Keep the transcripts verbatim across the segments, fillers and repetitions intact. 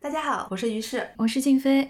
大家好，我是于适， 我是静飞。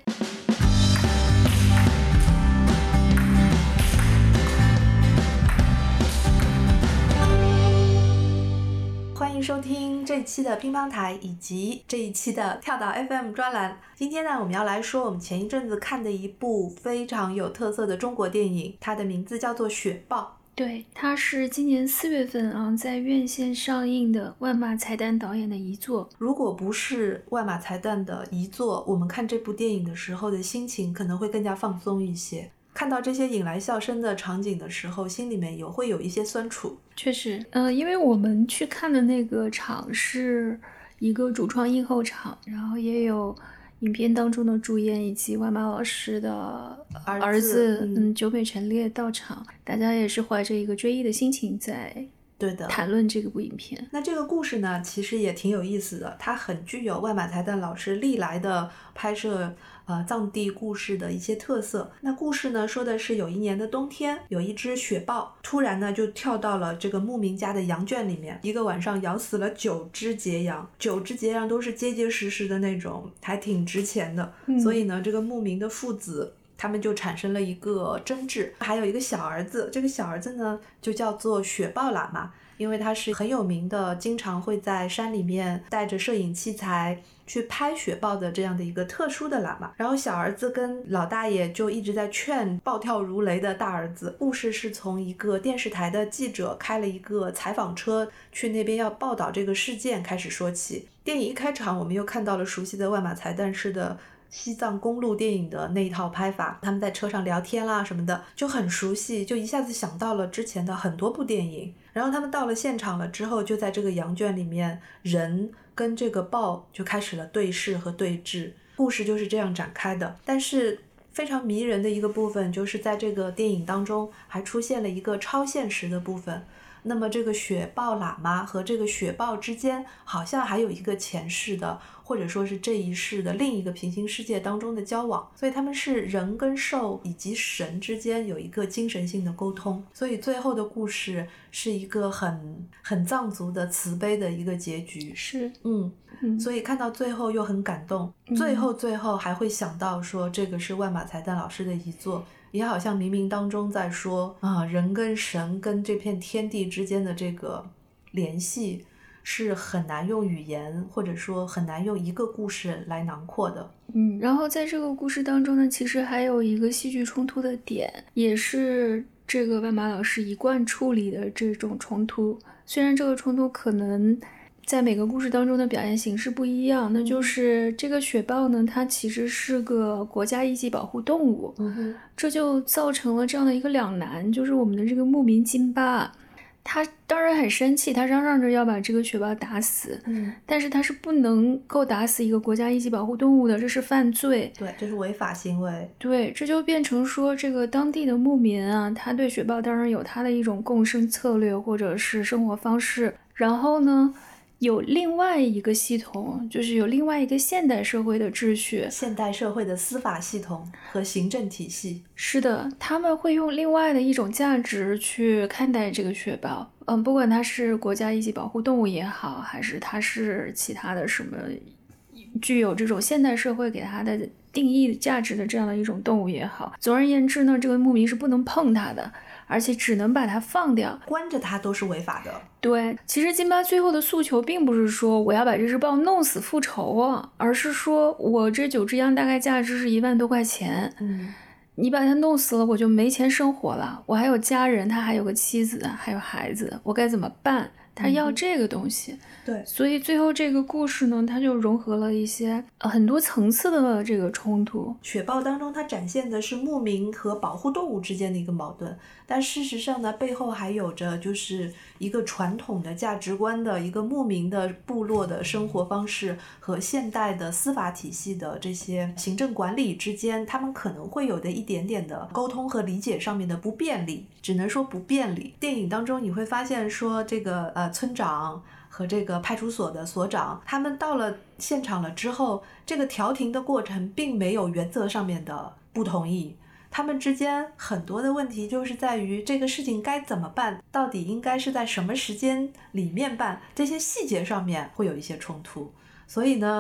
欢迎收听这一期的乒乓台以及这一期的跳岛 F M 专栏。今天呢，我们要来说我们前一阵子看的一部非常有特色的中国电影，它的名字叫做《雪豹》。 对，它是今年四月份啊在院线上映的万马才旦导演的遗作。 如果不是万马才旦的遗作，我们看这部电影的时候的心情可能会更加放松一些。看到这些引来笑声的场景的时候，心里面也会有一些酸楚。 确实，呃，因为我们去看的那个场是一个主创映后场，然后也有影片当中的主演以及万马老师的儿子， 嗯， 嗯，久美陈烈到场，大家也是怀着一个追忆的心情在对的谈论这个部影片。 那这个故事呢，其实也挺有意思的，它很具有万马才旦老师历来的拍摄呃藏地故事的一些特色。那故事呢，说的是有一年的冬天，有一只雪豹突然呢就跳到了这个牧民家的羊圈里面，一个晚上咬死了九只节羊，九只节羊都是结结实实的那种，还挺值钱的、嗯、所以呢这个牧民的父子他们就产生了一个争执，还有一个小儿子，这个小儿子呢就叫做雪豹喇嘛，因为他是很有名的，经常会在山里面带着摄影器材去拍雪豹的这样的一个特殊的喇嘛。然后小儿子跟老大爷就一直在劝暴跳如雷的大儿子。故事是从一个电视台的记者开了一个采访车去那边要报道这个事件开始说起。电影一开场，我们又看到了熟悉的万马才旦式的西藏公路电影的那一套拍法，他们在车上聊天啦什么的，就很熟悉，就一下子想到了之前的很多部电影。然后他们到了现场了之后，就在这个羊圈里面，人跟这个豹就开始了对视和对峙，故事就是这样展开的。但是非常迷人的一个部分，就是在这个电影当中还出现了一个超现实的部分。那么这个雪豹喇嘛和这个雪豹之间好像还有一个前世的，或者说是这一世的另一个平行世界当中的交往，所以他们是人跟兽以及神之间有一个精神性的沟通。所以最后的故事是一个很很藏族的慈悲的一个结局。 是， 嗯嗯， 所以看到最后又很感动、嗯、最后最后还会想到说这个是万马才旦老师的遗作，也好像冥冥当中在说啊，人跟神跟这片天地之间的这个联系是很难用语言或者说很难用一个故事来囊括的。 嗯，然后在这个故事当中呢，其实还有一个戏剧冲突的点，也是这个万马老师一贯处理的这种冲突。虽然这个冲突可能在每个故事当中的表现形式不一样，那就是这个雪豹呢，它其实是个国家一级保护动物、 嗯、 这就造成了这样的一个两难，就是我们的这个牧民金巴，他当然很生气，他嚷嚷着要把这个雪豹打死、 嗯、 但是他是不能够打死一个国家一级保护动物的，这是犯罪， 对，这是违法行为。 对，这就变成说这个当地的牧民啊，他对雪豹当然有他的一种共生策略或者是生活方式，然后呢有另外一个系统，就是有另外一个现代社会的秩序， 现代社会的司法系统和行政体系。 是的，他们会用另外的一种价值去看待这个雪豹，嗯，不管它是国家一级保护动物也好，还是它是其他的什么具有这种现代社会给它的定义价值的这样的一种动物也好，总而言之呢，这个牧民是不能碰它的，而且只能把它放掉， 关着它都是违法的。 对，其实金巴最后的诉求并不是说我要把这只豹弄死复仇啊，而是说我这九只羊大概价值是一万多块钱， 嗯， 你把它弄死了，我就没钱生活了，我还有家人，他还有个妻子，还有孩子，我该怎么办？他要这个东西、嗯、 对， 所以最后这个故事呢，它就融合了一些、呃、很多层次的这个冲突。 雪豹当中它展现的是牧民和保护动物之间的一个矛盾，但事实上呢，背后还有着就是一个传统的价值观的一个牧民的部落的生活方式和现代的司法体系的这些行政管理之间，他们可能会有的一点点的沟通和理解上面的不便利，只能说不便利。电影当中你会发现说这个呃村长和这个派出所的所长，他们到了现场了之后，这个调停的过程并没有原则上面的不同意，他们之间很多的问题就是在于这个事情该怎么办，到底应该是在什么时间里面办，这些细节上面会有一些冲突。所以呢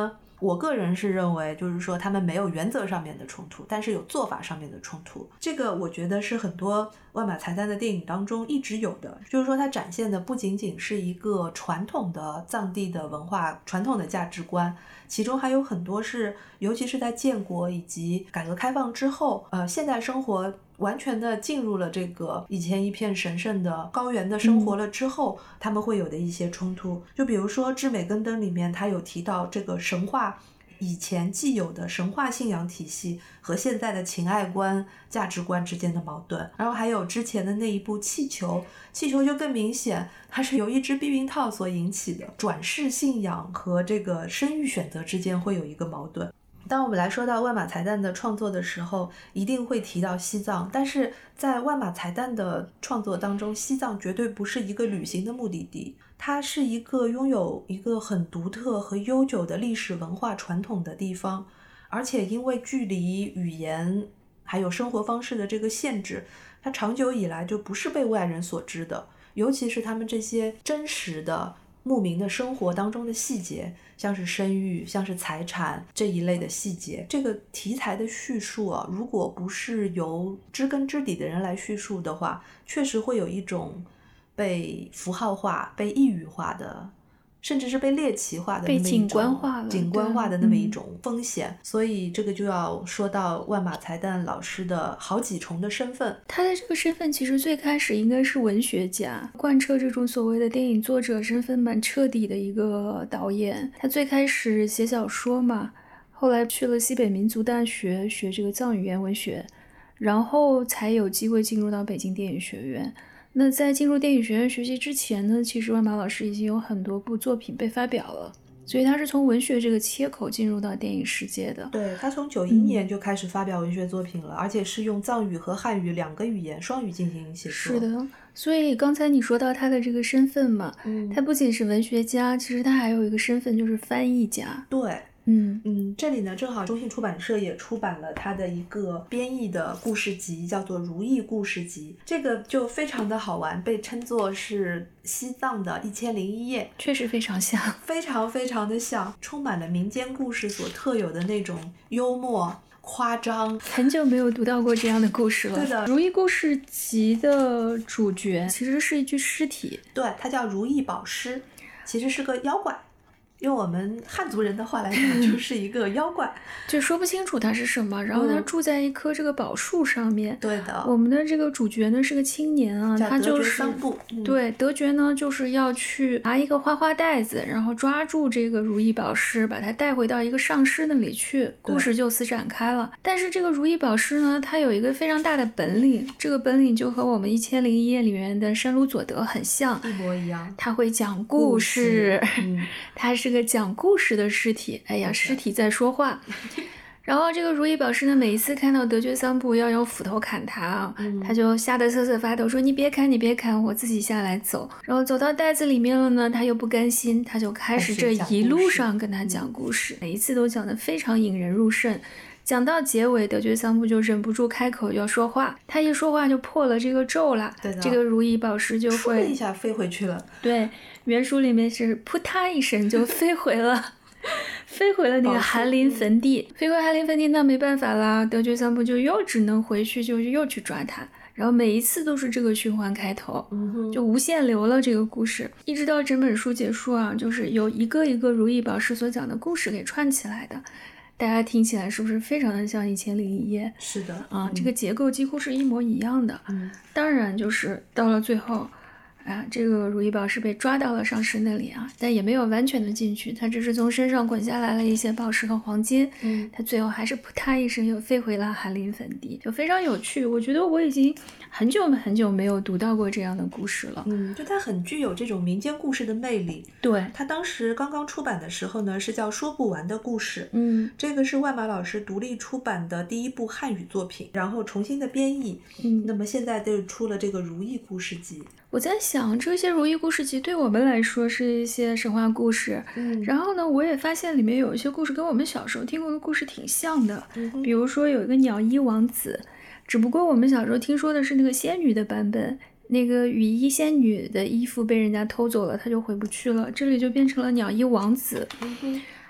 我个人是认为，就是说他们没有原则上面的冲突，但是有做法上面的冲突。这个我觉得是很多万马才旦的电影当中一直有的，就是说它展现的不仅仅是一个传统的藏地的文化、传统的价值观，其中还有很多是，尤其是在建国以及改革开放之后，呃，现代生活完全的进入了这个以前一片神圣的高原的生活了之后，嗯、他们会有的一些冲突。就比如说《至美更登》里面，他有提到这个神话以前既有的神话信仰体系和现在的情爱观、价值观之间的矛盾。然后还有之前的那一部《气球》，气球就更明显，它是由一只避孕套所引起的转世信仰和这个生育选择之间会有一个矛盾。当我们来说到万马才旦的创作的时候，一定会提到西藏，但是在万马才旦的创作当中，西藏绝对不是一个旅行的目的地，它是一个拥有一个很独特和悠久的历史文化传统的地方，而且因为距离、语言还有生活方式的这个限制，它长久以来就不是被外人所知的，尤其是他们这些真实的牧民的生活当中的细节，像是生育、像是财产这一类的细节，这个题材的叙述啊，如果不是由知根知底的人来叙述的话，确实会有一种被符号化、被异语化的，甚至是被猎奇化的那么一种被景观化了景观化的那么一种风险、嗯、所以这个就要说到万马才旦老师的好几重的身份。 他的这个身份其实最开始应该是文学家，贯彻这种所谓的电影作者身份蛮彻底的一个导演。他最开始写小说嘛，后来去了西北民族大学学这个藏语言文学，然后才有机会进入到北京电影学院。那在进入电影学院学习之前呢，其实万马老师已经有很多部作品被发表了，所以他是从文学这个切口进入到电影世界的。 对，他从九一年就开始发表文学作品了、嗯、而且是用藏语和汉语两个语言双语进行写作。 是的，所以刚才你说到他的这个身份嘛， 嗯， 他不仅是文学家，其实他还有一个身份就是翻译家。 对， 嗯嗯，这里呢正好中信出版社也出版了他的一个编译的故事集，叫做《如意故事集》，这个就非常的好玩，被称作是西藏的一千零一夜， 确实非常像， 非常非常的像，充满了民间故事所特有的那种幽默夸张。 很久没有读到过这样的故事了。 对的， 如意故事集的主角其实是一具尸体， 对，它叫如意宝尸，其实是个妖怪，用我们汉族人的话来讲就是一个妖怪就说不清楚它是什么，然后它住在一棵这个宝树上面、 嗯、对的。 我们的这个主角呢是个青年啊，他就是德觉桑布、嗯、 对，德觉呢就是要去拿一个花花袋子，然后抓住这个如意宝尸，把它带回到一个上师那里去，故事就此展开了。但是这个如意宝尸呢，它有一个非常大的本领，这个本领就和我们一千零一夜里面的山鲁佐德很像， 一模一样。 他会讲故事， 故事嗯、 他是个讲故事的尸体。哎呀，尸体在说话。然后这个如意宝尸呢，每一次看到德觉桑布要用斧头砍他啊、嗯，他就吓得瑟瑟发抖，说你别砍你别砍，我自己下来走。然后走到袋子里面了呢，他又不甘心，他就开始这一路上跟他讲故事，每一次都讲得非常引人入胜。讲到结尾，德觉桑布就忍不住开口要说话，他一说话就破了这个咒了， 对的， 这个如意宝尸就会一下飞回去了。 对，原书里面是扑嗒一声就飞回了飞回了那个寒林坟地，飞回寒林坟地，那没办法啦，德觉桑布就又只能回去，就又去抓他，然后每一次都是这个循环开头、 嗯、 就无限流了这个故事，一直到整本书结束啊，就是由一个一个如意宝尸所讲的故事给串起来的。大家听起来是不是非常的像一千零一夜？ 是的啊、 嗯， 这个结构几乎是一模一样的。 嗯， 当然就是到了最后啊，这个如意宝是被抓到了上师那里啊，但也没有完全的进去，他只是从身上滚下来了一些宝石和黄金。 嗯， 他最后还是扑嗒一声又飞回了寒林坟地，就非常有趣。我觉得我已经很久很久没有读到过这样的故事了。 嗯，就它很具有这种民间故事的魅力。 对， 它当时刚刚出版的时候呢，是叫说不完的故事。 嗯， 这个是万马老师独立出版的第一部汉语作品，然后重新的编译。 嗯， 那么现在就出了这个如意故事集。 我在想，这些如意故事集对我们来说是一些神话故事， 嗯， 然后呢，我也发现里面有一些故事跟我们小时候听过的故事挺像的， 嗯、 比如说有一个鸟衣王子，只不过我们小时候听说的是那个仙女的版本，那个雨衣仙女的衣服被人家偷走了，她就回不去了，这里就变成了鸟衣王子。 嗯、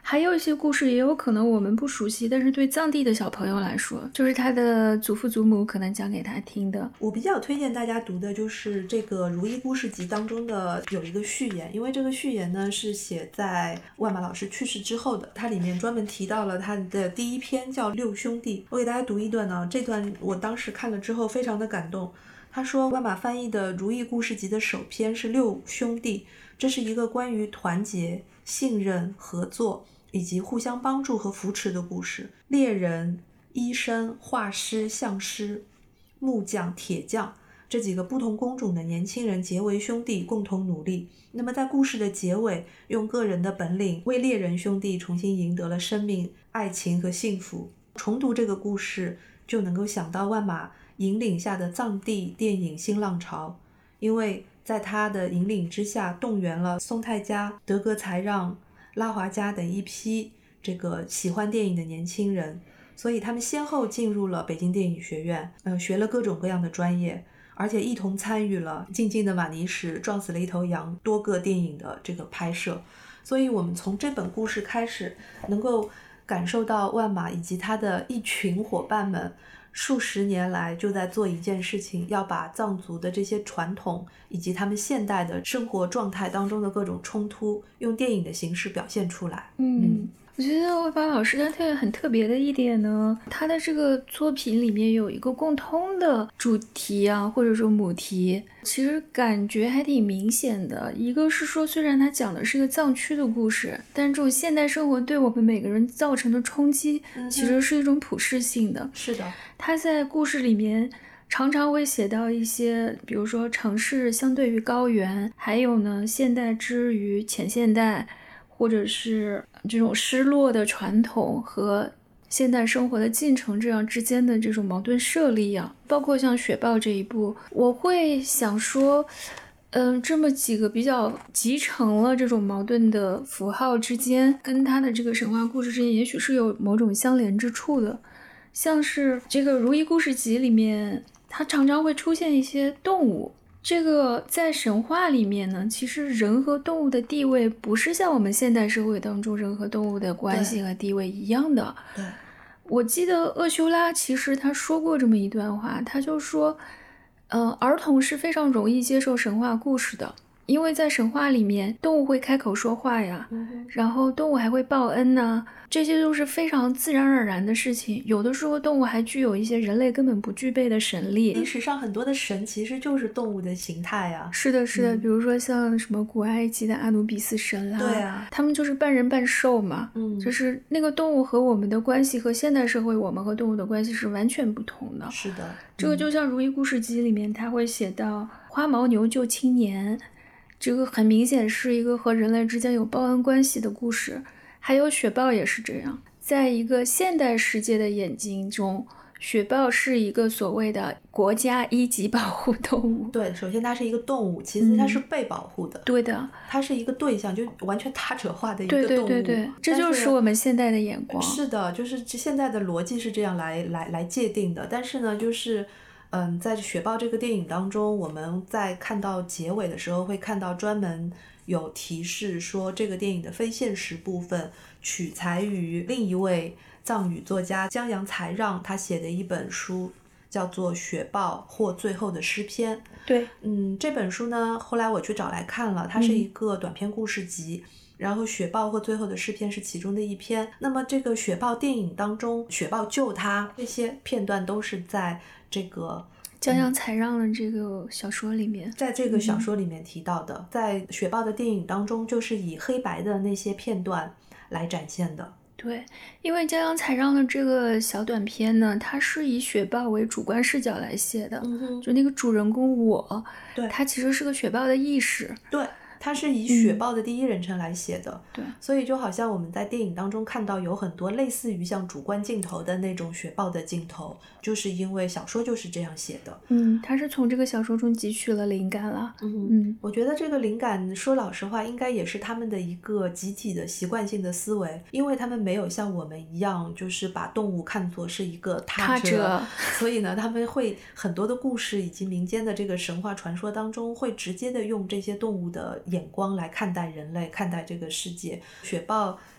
还有一些故事也有可能我们不熟悉，但是对藏地的小朋友来说，就是他的祖父祖母可能讲给他听的。 我比较推荐大家读的就是这个《如懿故事集》当中的有一个序言，因为这个序言呢是写在万马老师去世之后的，它里面专门提到了他的第一篇叫《六兄弟》。我给大家读一段呢，这段我当时看了之后非常的感动。他说，万马翻译的《如懿故事集》的首篇是六兄弟，这是一个关于团结、信任、合作以及互相帮助和扶持的故事。猎人、医生、画师、相师、木匠、铁匠这几个不同工种的年轻人结为兄弟，共同努力。那么在故事的结尾，用个人的本领为猎人兄弟重新赢得了生命、爱情和幸福。重读这个故事，就能够想到万马引领下的藏地电影新浪潮，因为在他的引领之下，动员了松泰加、德格才让、拉华加等一批这个喜欢电影的年轻人，所以他们先后进入了北京电影学院，呃，学了各种各样的专业，而且一同参与了《静静的马尼什》、撞死了一头羊多个电影的这个拍摄。所以我们从这本故事开始，能够感受到万马以及他的一群伙伴们数十年来就在做一件事情，要把藏族的这些传统以及他们现代的生活状态当中的各种冲突，用电影的形式表现出来。 嗯。嗯，我觉得万马老师他特很特别的一点呢，他的这个作品里面有一个共通的主题啊，或者说母题，其实感觉还挺明显的。一个是说，虽然他讲的是一个藏区的故事，但这种现代生活对我们每个人造成的冲击，其实是一种普世性的。 嗯、是的， 他在故事里面常常会写到一些，比如说城市相对于高原，还有呢现代之于前现代，或者是这种失落的传统和现代生活的进程这样之间的这种矛盾设立啊，包括像雪豹这一部，我会想说嗯，这么几个比较集成了这种矛盾的符号之间，跟他的这个神话故事之间也许是有某种相连之处的。像是这个《如懿故事集》里面，它常常会出现一些动物。这个在神话里面呢，其实人和动物的地位不是像我们现代社会当中人和动物的关系和地位一样的。 对， 我记得厄修拉其实他说过这么一段话，他就说，嗯、呃，儿童是非常容易接受神话故事的。因为在神话里面，动物会开口说话呀，嗯、然后动物还会报恩呐、啊，这些都是非常自然而然的事情。有的时候，动物还具有一些人类根本不具备的神力。 历史上很多的神其实就是动物的形态啊。 是的，是的，嗯、比如说像什么古埃及的阿努比斯神啦， 对啊， 他们就是半人半兽嘛。 嗯， 就是那个动物和我们的关系和现代社会我们和动物的关系是完全不同的。 是的， 这个就像《如懿故事集》里面，他会写到花牦牛救青年。这个很明显是一个和人类之间有报恩关系的故事，还有雪豹也是这样。在一个现代世界的眼睛中，雪豹是一个所谓的国家一级保护动物。 对，首先它是一个动物，其实它是被保护的。 嗯、对的， 它是一个对象，就完全他者化的一个动物。 对对对对，这就是我们现代的眼光。 是的，就是现在的逻辑是这样来来来界定的。但是呢，就是。嗯，在《雪豹》这个电影当中，我们在看到结尾的时候会看到专门有提示说，这个电影的非现实部分取材于另一位藏语作家江阳才让他写的一本书，叫做《雪豹或最后的诗篇》。 对， 嗯，这本书呢，后来我去找来看了，它是一个短篇故事集。嗯，然后雪豹或最后的诗篇是其中的一篇。那么这个雪豹电影当中，雪豹救他这些片段都是在这个江阳才让的这个小说里面， 在这个小说里面提到的，嗯、在雪豹的电影当中，就是以黑白的那些片段来展现的。 对，因为江阳才让的这个小短片呢，它是以雪豹为主观视角来写的， 嗯、 就那个主人公我， 对， 他其实是个雪豹的意识。 对。它是以雪豹的第一人称来写的， 对、嗯， 所以就好像我们在电影当中看到有很多类似于像主观镜头的那种雪豹的镜头，就是因为小说就是这样写的。 嗯，他是从这个小说中汲取了灵感了。 嗯嗯，我觉得这个灵感说老实话应该也是他们的一个集体的习惯性的思维，因为他们没有像我们一样就是把动物看作是一个他者， 他者所以呢他们会很多的故事以及民间的这个神话传说当中会直接的用这些动物的眼光来看待人类，看待这个世界。雪豹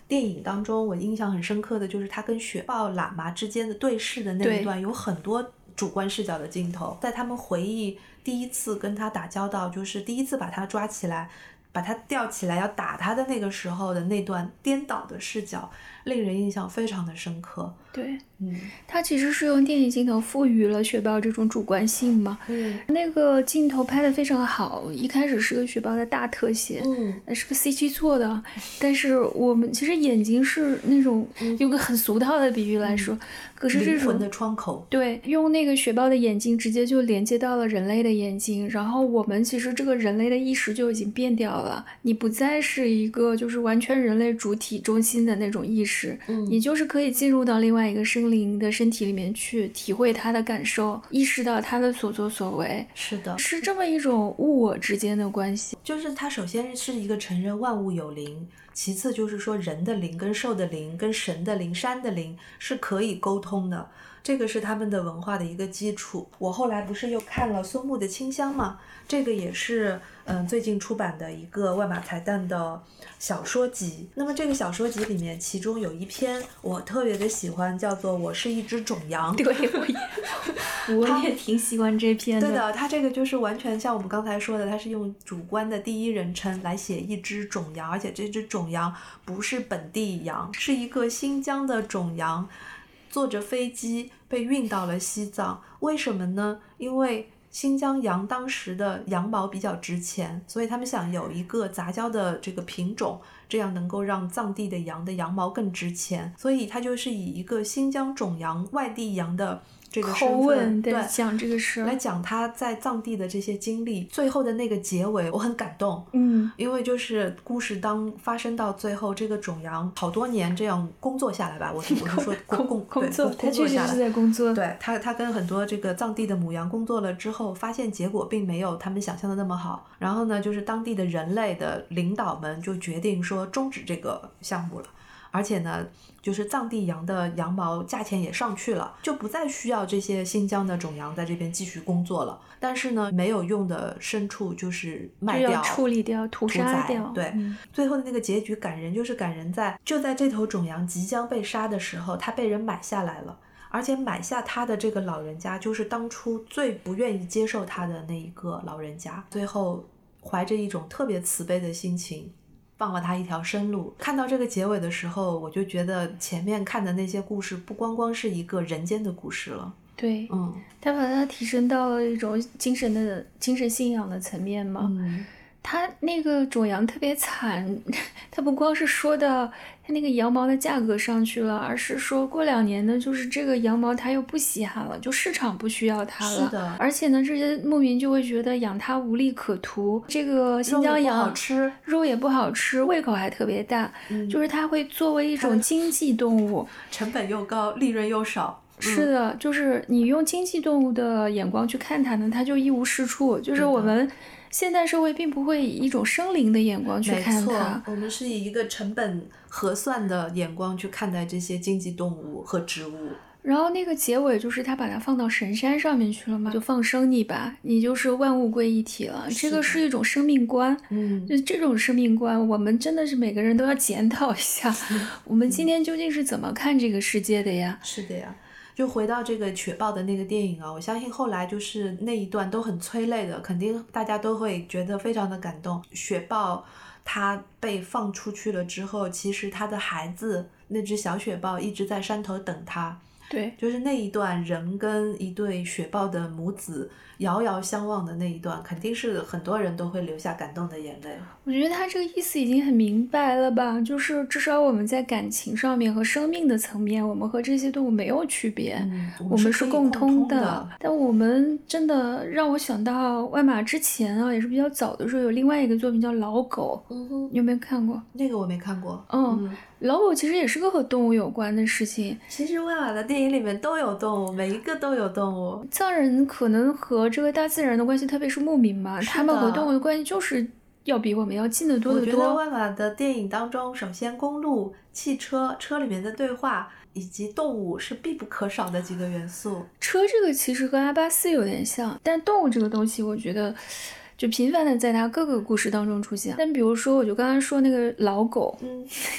电影当中我印象很深刻的就是他跟雪豹喇嘛之间的对视的那一段，有很多主观视角的镜头，在他们回忆第一次跟他打交道，就是第一次把他抓起来把他吊起来要打他的那个时候的那段颠倒的视角，令人印象非常的深刻。 对， 嗯， 它其实是用电影镜头赋予了雪豹这种主观性嘛。 嗯， 那个镜头拍得非常好，一开始是个雪豹的大特写， 嗯， 是个 C G 做的，但是我们其实眼睛是那种，用个很俗套的比喻来说，嗯、可是这种灵魂的窗口， 对，用那个雪豹的眼睛直接就连接到了人类的眼睛，然后我们其实这个人类的意识就已经变掉了，你不再是一个就是完全人类主体中心的那种意识， 嗯， 你就是可以进入到另外一个生灵的身体里面去，体会他的感受，意识到他的所作所为。 是的， 是这么一种物我之间的关系。 就是他首先是一个承认万物有灵，其次就是说人的灵跟兽的灵跟神的灵山的灵是可以沟通的，这个是他们的文化的一个基础。我后来不是又看了松木的清香嘛，这个也是嗯最近出版的一个万马才旦的小说集。那么这个小说集里面，其中有一篇我特别的喜欢，叫做《我是一只种羊》。 对，我也我也挺喜欢这篇的。 对的，它这个就是完全像我们刚才说的，它是用主观的第一人称来写一只种羊，而且这只种羊不是本地羊，是一个新疆的种羊，坐着飞机被运到了西藏。为什么呢？因为新疆羊当时的羊毛比较值钱，所以他们想有一个杂交的这个品种，这样能够让藏地的羊的羊毛更值钱，所以它就是以一个新疆种羊外地羊的这个身份，对， 讲这个事来讲他在藏地的这些经历。最后的那个结尾我很感动， 嗯， 因为就是故事当发生到最后，这个种羊好多年这样工作下来吧，我是我是说工工工作， 他确实是在工作， 对他他跟很多这个藏地的母羊工作了之后，发现结果并没有他们想象的那么好，然后呢，就是当地的人类的领导们就决定说终止这个项目了。而且呢，就是藏地羊的羊毛价钱也上去了，就不再需要这些新疆的种羊在这边继续工作了。但是呢，没有用的牲畜就是卖掉、 就要处理掉、屠杀掉。 对、嗯，最后的那个结局感人，就是感人在就在这头种羊即将被杀的时候，它被人买下来了。而且买下它的这个老人家，就是当初最不愿意接受它的那一个老人家，最后怀着一种特别慈悲的心情放了他一条生路。看到这个结尾的时候，我就觉得前面看的那些故事不光光是一个人间的故事了。 对， 嗯， 他把它提升到了一种精神的精神信仰的层面嘛。 嗯， 他那个种羊特别惨，他不光是说到他那个羊毛的价格上去了，而是说过两年呢，就是这个羊毛它又不稀罕了，就市场不需要它了。 是的， 而且呢，这些牧民就会觉得养它无利可图，这个新疆羊肉也不好吃， 肉也不好吃，胃口还特别大，嗯、就是它会作为一种经济动物， 成本又高，利润又少。 是的，嗯、就是你用经济动物的眼光去看它呢，它就一无是处。就是我们现代社会并不会以一种生灵的眼光去看它， 我们是以一个成本核算的眼光去看待这些经济动物和植物。 然后那个结尾就是他把它放到神山上面去了嘛，就放生你吧，你就是万物归一体了。这个是一种生命观， 嗯， 就这种生命观，我们真的是每个人都要检讨一下，我们今天究竟是怎么看这个世界的呀？ 是的呀。就回到这个雪豹的那个电影啊，我相信后来就是那一段都很催泪的，肯定大家都会觉得非常的感动。雪豹它被放出去了之后，其实它的孩子那只小雪豹一直在山头等它。 对， 就是那一段人跟一对雪豹的母子遥遥相望的那一段，肯定是很多人都会流下感动的眼泪。 我觉得他这个意思已经很明白了吧，就是至少我们在感情上面和生命的层面，我们和这些动物没有区别， 嗯、 我们是共通的。 共通的但我们真的让我想到万马之前啊，也是比较早的时候，有另外一个作品叫《老狗》， 嗯哼， 你有没有看过？ 那个我没看过。 嗯，嗯老狗其实也是个和动物有关的事情。 其实万马的电影里面都有动物，每一个都有动物。 藏人可能和这个大自然的关系，特别是牧民嘛，他们和动物的关系就是要比我们要近得多得多。 我觉得万马的电影当中，首先公路、汽车、车里面的对话以及动物是必不可少的几个元素。 车这个其实和阿巴斯有点像，但动物这个东西，我觉得就频繁的在他各个故事当中出现。但比如说，我就刚刚说那个老狗， 嗯。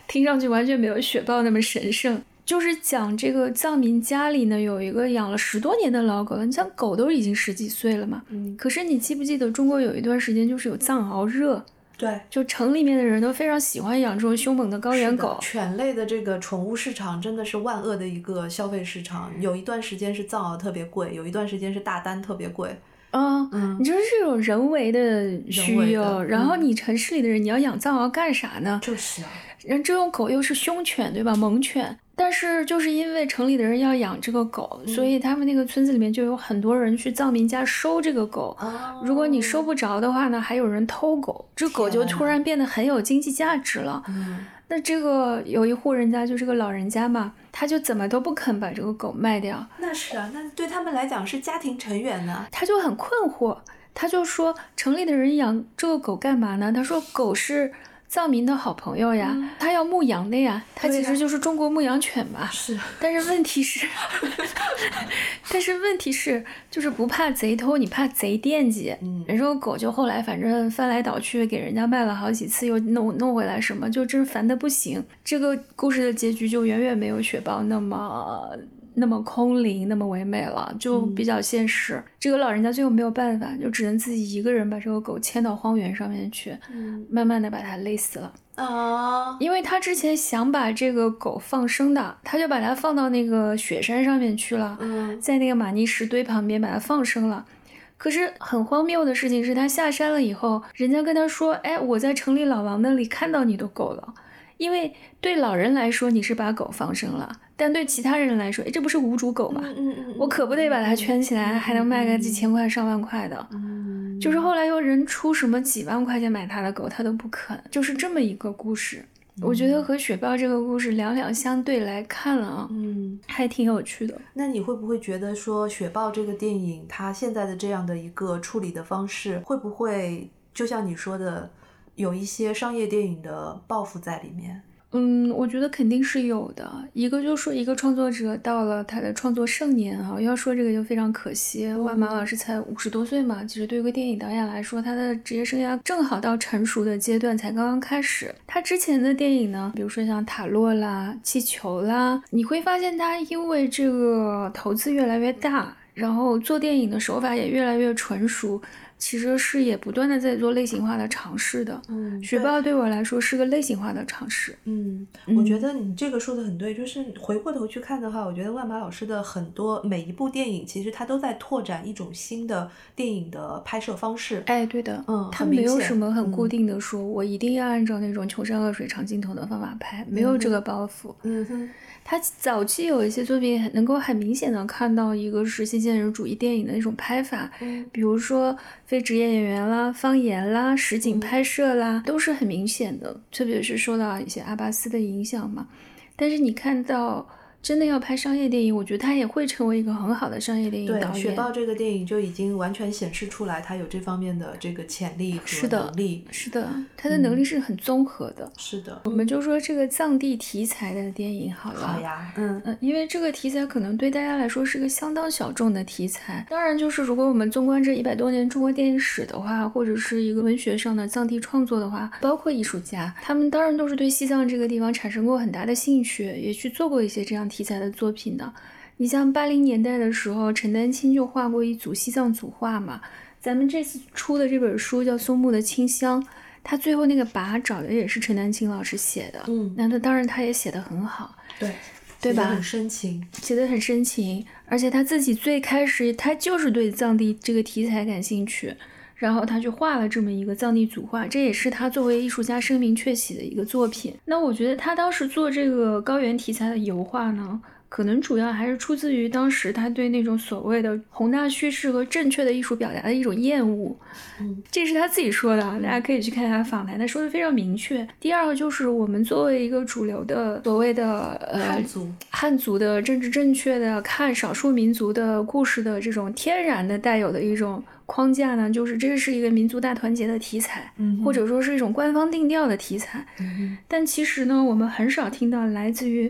听上去完全没有雪豹那么神圣。就是讲这个藏民家里呢有一个养了十多年的老狗了，你像狗都已经十几岁了嘛， 嗯， 可是你记不记得中国有一段时间就是有藏獒热？ 对， 就城里面的人都非常喜欢养这种凶猛的高原狗。 犬类的这个宠物市场真的是万恶的一个消费市场，有一段时间是藏獒特别贵，有一段时间是大丹特别贵。 嗯，嗯你就是这种人为的需要，然后你城市里的人你要养藏獒干啥呢？ 就是啊， 人这种狗又是凶犬对吧，猛犬，但是就是因为城里的人要养这个狗、嗯、所以他们那个村子里面就有很多人去藏民家收这个狗、哦、如果你收不着的话呢还有人偷狗，这狗就突然变得很有经济价值了。嗯，那这个有一户人家就是个老人家嘛，他就怎么都不肯把这个狗卖掉。 那是啊，那对他们来讲是家庭成员呢， 他就很困惑，他就说城里的人养这个狗干嘛呢？他说狗是藏民的好朋友呀、嗯、他要牧羊的呀，他其实就是中国牧羊犬嘛。 是， 但是问题是但是问题是就是不怕贼偷，你怕贼惦记。嗯，人说狗就后来反正翻来倒去给人家卖了好几次，又弄弄回来什么，就真烦得不行。这个故事的结局就远远没有雪豹那么那么空灵那么唯美了，就比较现实、嗯、这个老人家最后没有办法，就只能自己一个人把这个狗牵到荒原上面去、嗯、慢慢的把它勒死了啊！因为他之前想把这个狗放生的，他就把它放到那个雪山上面去了、嗯、在那个玛尼石堆旁边把它放生了。可是很荒谬的事情是，他下山了以后，人家跟他说，哎，我在城里老王那里看到你的狗了。因为对老人来说你是把狗放生了，但对其他人来说，诶，这不是无主狗吗？嗯嗯嗯，我可不得把它圈起来、嗯、还能卖个几千块上万块的、嗯、就是后来有人出什么几万块钱买他的狗他都不肯，就是这么一个故事、嗯、我觉得和雪豹这个故事两两相对来看了啊，嗯，还挺有趣的。 那你会不会觉得说雪豹这个电影它现在的这样的一个处理的方式，会不会就像你说的有一些商业电影的抱负在里面？ 嗯，我觉得肯定是有的。一个就说一个创作者到了他的创作盛年啊，要说这个就非常可惜。万马老师才五十多岁嘛，其实对于一个电影导演来说，他的职业生涯正好到成熟的阶段，才刚刚开始。他之前的电影呢，比如说像塔洛啦、气球啦，你会发现他因为这个投资越来越大，然后做电影的手法也越来越纯熟，其实是也不断的在做类型化的尝试的。嗯，雪豹对我来说是个类型化的尝试。 嗯，我觉得你这个说的很对，就是回过头去看的话，我觉得万马老师的很多每一部电影其实他都在拓展一种新的电影的拍摄方式。 哎，对的，嗯，他没有什么很固定的说、嗯、我一定要按照那种穷山恶水长镜头的方法拍，没有这个包袱。嗯哼，他早期有一些作品能够很明显的看到一个是新现实主义电影的那种拍法、嗯、比如说非职业演员啦、方言啦、实景拍摄啦、嗯、都是很明显的，特别是受到一些阿巴斯的影响嘛。但是你看到真的要拍商业电影，我觉得他也会成为一个很好的商业电影导演。 对，雪豹这个电影就已经完全显示出来他有这方面的这个潜力和能力。 是的，是的，他的能力是很综合的、嗯、 是的。 我们就说这个藏地题材的电影好了。 好呀，嗯嗯，因为这个题材可能对大家来说是个相当小众的题材。当然就是如果我们纵观这一百多年中国电影史的话，或者是一个文学上的藏地创作的话，包括艺术家，他们当然都是对西藏这个地方产生过很大的兴趣，也去做过一些这样题材的作品的。你像八零年代的时候，陈丹青就画过一组西藏组画嘛。咱们这次出的这本书叫《松木的清香》，他最后那个跋找的也是陈丹青老师写的。嗯，那他当然他也写得很好， 对对吧？ 写得很深情， 写得很深情，而且他自己最开始他就是对藏地这个题材感兴趣。然后他就画了这么一个藏地组画，这也是他作为艺术家声名鹊起的一个作品。那我觉得他当时做这个高原题材的油画呢，可能主要还是出自于当时他对那种所谓的宏大叙事和正确的艺术表达的一种厌恶。嗯，这是他自己说的，大家可以去看他的访谈，他说的非常明确。第二个就是我们作为一个主流的所谓的呃汉族汉族的政治正确的看少数民族的故事的这种天然的带有的一种框架呢，就是这是一个民族大团结的题材、嗯、或者说是一种官方定调的题材、嗯、但其实呢我们很少听到来自于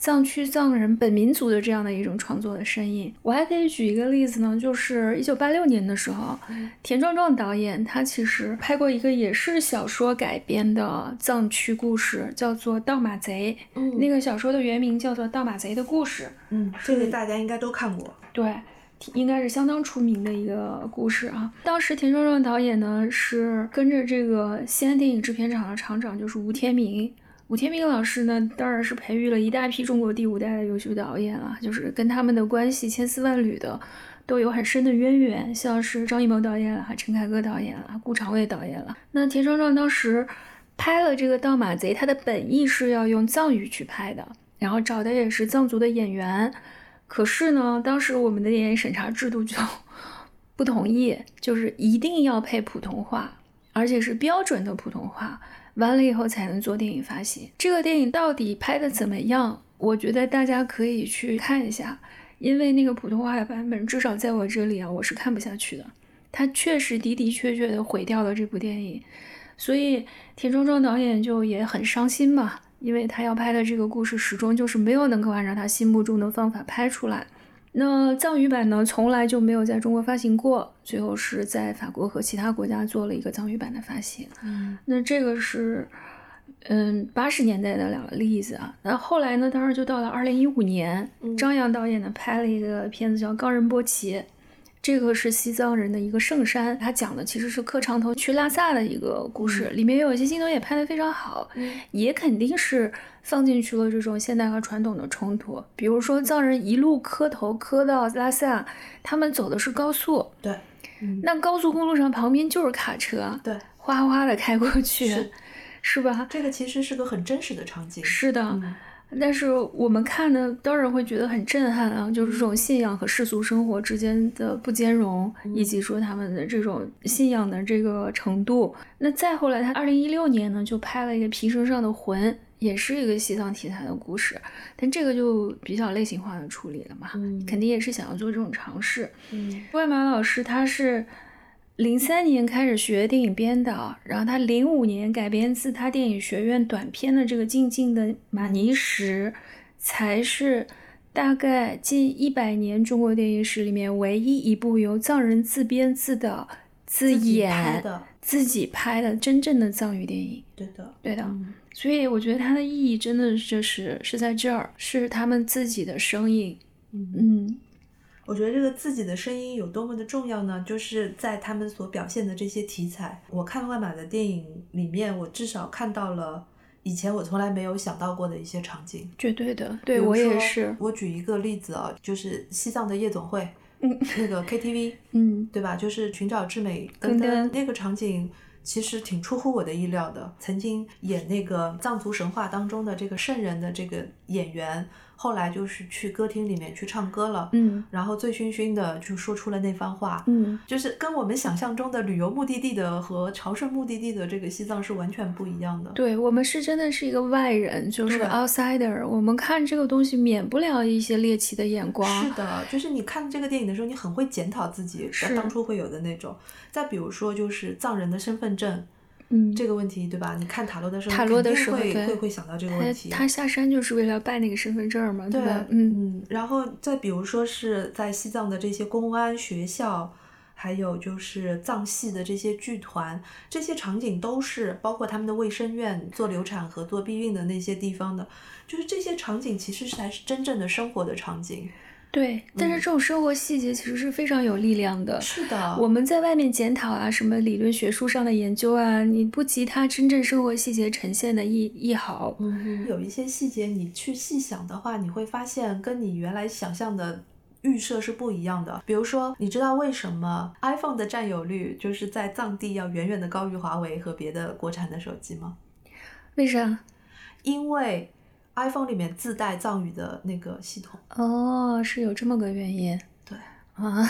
藏区藏人本民族的这样的一种创作的声音。我还可以举一个例子呢，就是一九八六年的时候，田壮壮导演他其实拍过一个也是小说改编的藏区故事，叫做《盗马贼》。嗯，那个小说的原名叫做《盗马贼的故事》。 嗯，这个大家应该都看过。 对，应该是相当出名的一个故事啊。当时田壮壮导演呢是跟着这个西安电影制片厂的厂长，就是吴天明。吴天明老师呢，当然是培育了一大批中国第五代的优秀导演了，就是跟他们的关系千丝万缕的，都有很深的渊源，像是张艺谋导演了、陈凯歌导演了、顾长卫导演了。那田壮壮当时拍了这个《盗马贼》，他的本意是要用藏语去拍的，然后找的也是藏族的演员。可是呢，当时我们的电影审查制度就不同意，就是一定要配普通话，而且是标准的普通话。完了以后才能做电影发行。这个电影到底拍的怎么样？我觉得大家可以去看一下，因为那个普通话的版本，至少在我这里啊，我是看不下去的。它确实的的确确的毁掉了这部电影，所以田壮壮导演就也很伤心嘛，因为他要拍的这个故事始终就是没有能够按照他心目中的方法拍出来。那藏语版呢，从来就没有在中国发行过，最后是在法国和其他国家做了一个藏语版的发行。嗯，那这个是嗯八十年代的两个例子啊。那后来呢，当然就到了二零一五年，张扬导演呢拍了一个片子叫《冈仁波齐》。这个是西藏人的一个圣山，他讲的其实是磕长头去拉萨的一个故事，嗯、里面有一些镜头也拍得非常好，嗯、也肯定是放进去了这种现代和传统的冲突。比如说藏人一路磕头磕到拉萨，他们走的是高速， 对，嗯、 那高速公路上旁边就是卡车， 对， 哗哗的开过去，是, 是吧？ 这个其实是个很真实的场景。 是的。嗯，但是我们看呢，当然会觉得很震撼啊，就是这种信仰和世俗生活之间的不兼容，嗯、以及说他们的这种信仰的这个程度。那再后来，他二零一六年呢就拍了一个《皮绳上的魂》，也是一个西藏题材的故事，但这个就比较类型化的处理了嘛，嗯、肯定也是想要做这种尝试。嗯，外马老师他是零三年开始学电影编导，然后他零五年改编自他电影学院短片的这个《静静的玛尼石》，才是大概近一百年中国电影史里面唯一一部由藏人自编自导自演自己拍的真正的藏语电影。 对的， 对的。 嗯、 所以我觉得它的意义真的就是是在这儿，是他们自己的声音。嗯。嗯， 我觉得这个自己的声音有多么的重要呢？就是在他们所表现的这些题材，我看万马的电影里面，我至少看到了以前我从来没有想到过的一些场景。 绝对的，对，我也是。 我举一个例子啊，就是西藏的夜总会，嗯，那个 K T V， 嗯，对吧？就是寻找至美登登那个场景。其实挺出乎我的意料的，曾经演那个藏族神话当中的这个圣人的这个演员，后来就是去歌厅里面去唱歌了，嗯，然后醉醺醺的就说出了那番话，嗯，就是跟我们想象中的旅游目的地的和朝圣目的地的这个西藏是完全不一样的。 对，我们是真的是一个外人，就是 outsider， 我们看这个东西免不了一些猎奇的眼光。 是的，就是你看这个电影的时候，你很会检讨自己当初会有的那种。再比如说，就是藏人的身份证。嗯，这个问题对吧？你看塔罗的时候， 塔罗的时候会会会想到这个问题。 他, 他下山就是为了办那个身份证嘛， 对吧？ 嗯嗯。然后再比如说是在西藏的这些公安学校，还有就是藏系的这些剧团，这些场景都是包括他们的卫生院做流产和做避孕的那些地方的，就是这些场景其实才是真正的生活的场景。 对，但是这种生活细节其实是非常有力量的。 是的， 我们在外面检讨啊，什么理论学术上的研究啊，你不及它真正生活细节呈现的一一毫。 嗯，有一些细节你去细想的话，你会发现跟你原来想象的预设是不一样的。比如说，你知道为什么 iPhone 的占有率就是在藏地要远远的高于华为和别的国产的手机吗？ 为啥？ 因为iPhone 里面自带藏语的那个系统。 哦，是有这么个原因。 对啊，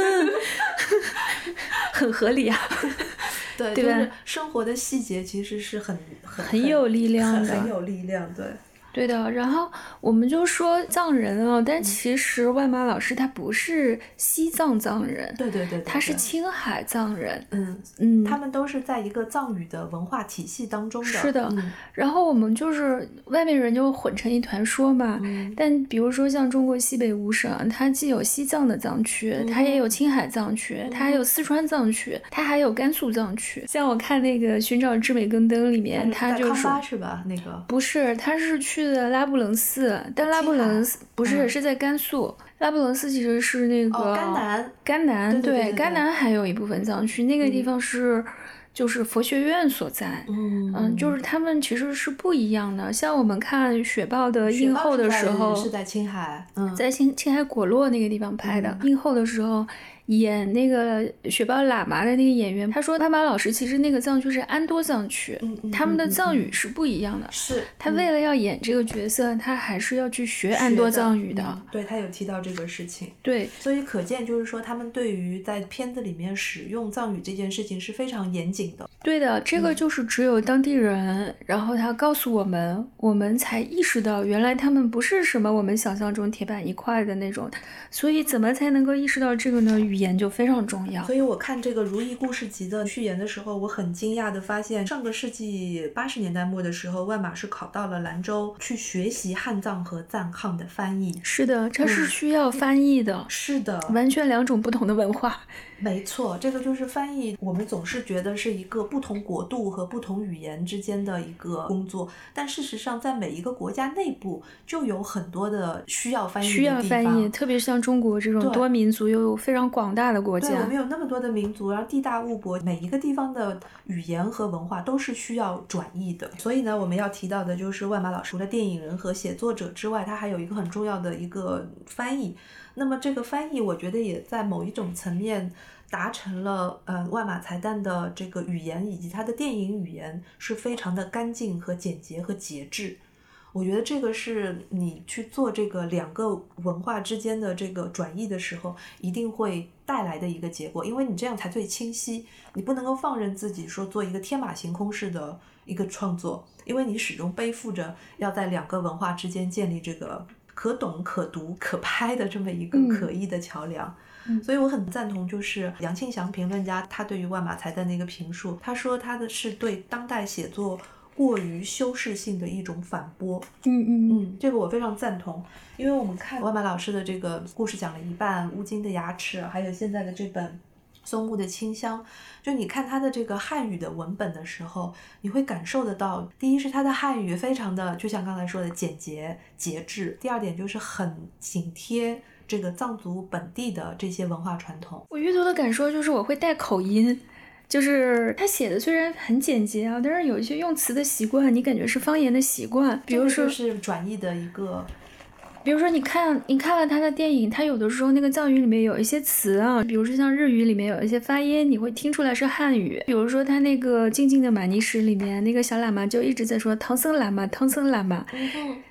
很合理啊。 对， 对吧？ 就是生活的细节其实是很很很有力量的， 很, 很有力量。对， 对的，然后我们就说藏人啊，但其实万马老师他不是西藏藏人， 对对对对对， 他是青海藏人。 嗯嗯， 他们都是在一个藏语的文化体系当中的。 是的， 嗯、 然后我们就是外面人就混成一团说嘛。 嗯、 但比如说像中国西北五省，它既有西藏的藏区， 嗯、 它也有青海藏区，嗯、它还有四川藏区，它还有甘肃藏区。像我看那个《寻找至美更登》里面，它就是康巴是吧？那个不是，他是去的拉卜楞寺，但拉卜楞寺不是、嗯、是在甘肃。拉卜楞寺其实是那个、 哦、甘南， 甘南对, 对, 对, 对, 对， 甘南还有一部分藏区，那个地方是、嗯、就是佛学院所在。 嗯嗯，就是他们其实是不一样的。像我们看雪豹的映后的时候， 是在青海，嗯， 在青青海果洛那个地方拍的、嗯、映后的时候。演那个雪豹喇嘛的那个演员，他说万马老师其实那个藏区是安多藏区、 嗯嗯、 他们的藏语是不一样的。 是他为了要演这个角色、嗯、他还是要去学安多藏语的、 嗯、对，他有提到这个事情。 对， 所以可见就是说他们对于在片子里面使用藏语这件事情是非常严谨的。 对的，这个就是只有当地人、嗯、然后他告诉我们，我们才意识到原来他们不是什么我们想象中铁板一块的那种。所以怎么才能够意识到这个呢？语言就非常重要。 所以我看这个《如懿故事集》的序言的时候，我很惊讶的发现，上个世纪八十年代末的时候，万马是考到了兰州去学习汉藏和藏汉的翻译。 是的，这是需要翻译的、 嗯、是的， 完全两种不同的文化。 没错，这个就是翻译，我们总是觉得是一个不同国度和不同语言之间的一个工作，但事实上在每一个国家内部就有很多的需要翻译的地方。 需要翻译，特别像中国这种多民族又有非常广大的国家。 对，我们有那么多的民族，然后地大物博，每一个地方的语言和文化都是需要转译的。所以呢，我们要提到的就是万马老师除了电影人和写作者之外，他还有一个很重要的一个翻译。那么这个翻译我觉得也在某一种层面达成了呃万马才旦的这个语言以及他的电影语言是非常的干净和简洁和节制。我觉得这个是你去做这个两个文化之间的这个转译的时候一定会带来的一个结果，因为你这样才最清晰，你不能够放任自己说做一个天马行空式的一个创作，因为你始终背负着要在两个文化之间建立这个可懂可读可拍的这么一个可疑的桥梁。 嗯， 所以我很赞同就是杨庆祥评论家他对于万马才旦的一个评述，他说他的是对当代写作过于修饰性的一种反驳。 嗯嗯嗯，这个我非常赞同，因为我们看万马老师的这个故事讲了一半，乌金的牙齿还有现在的这本松木的清香，就你看他的这个汉语的文本的时候，你会感受得到，第一是他的汉语非常的就像刚才说的简洁节制，第二点就是很紧贴这个藏族本地的这些文化传统。 我阅读的感受就是我会带口音，就是他写的虽然很简洁啊，但是有一些用词的习惯你感觉是方言的习惯，比如说、 这个、就是转译的一个， 比如说你看你看了他的电影，他有的时候那个藏语里面有一些词啊，比如说像日语里面有一些发音你会听出来是汉语，比如说他那个静静的玛尼石里面那个小喇嘛就一直在说唐僧喇嘛唐僧喇嘛、 嗯、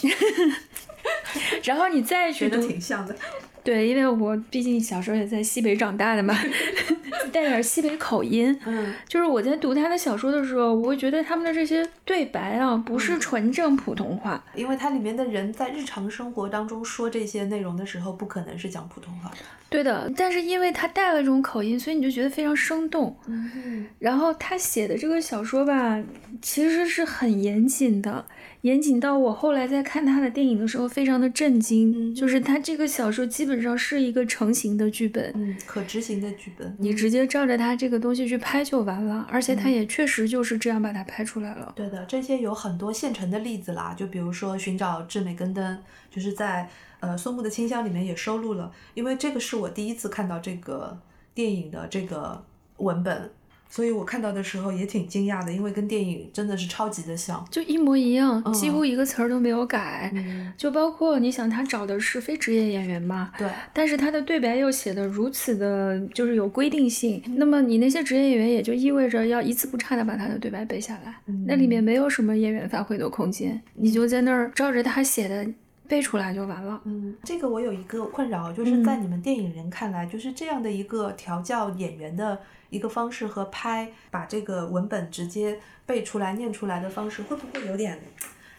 然后你再去读， 觉得挺像的。 对，因为我毕竟小时候也在西北长大的嘛，带点西北口音。 嗯， 就是我在读他的小说的时候，我会觉得他们的这些对白啊，不是纯正普通话， 嗯、因为它里面的人在日常生活当中说这些内容的时候，不可能是讲普通话。对的，但是因为他带了这种口音，所以你就觉得非常生动。 嗯， 然后他写的这个小说吧，其实是很严谨的。严谨到我后来在看他的电影的时候非常的震惊、嗯、就是他这个小说基本上是一个成型的剧本， 嗯，可执行的剧本， 你直接照着他这个东西去拍就完了，而且他也确实就是这样把它拍出来了、 嗯、对的，这些有很多现成的例子啦，就比如说寻找至美更登，就是在呃松木的清香里面也收录了，因为这个是我第一次看到这个电影的这个文本，所以我看到的时候也挺惊讶的，因为跟电影真的是超级的像， 就一模一样、嗯、几乎一个词儿都没有改、 嗯、 就包括你想他找的是非职业演员嘛， 对， 但是他的对白又写的如此的就是有规定性、嗯、那么你那些职业演员也就意味着要一字不差的把他的对白背下来、嗯、那里面没有什么演员发挥的空间、嗯、你就在那儿照着他写的背出来就完了。 嗯，这个我有一个困扰，就是在你们电影人看来、嗯、就是这样的一个调教演员的一个方式和拍把这个文本直接背出来念出来的方式会不会有点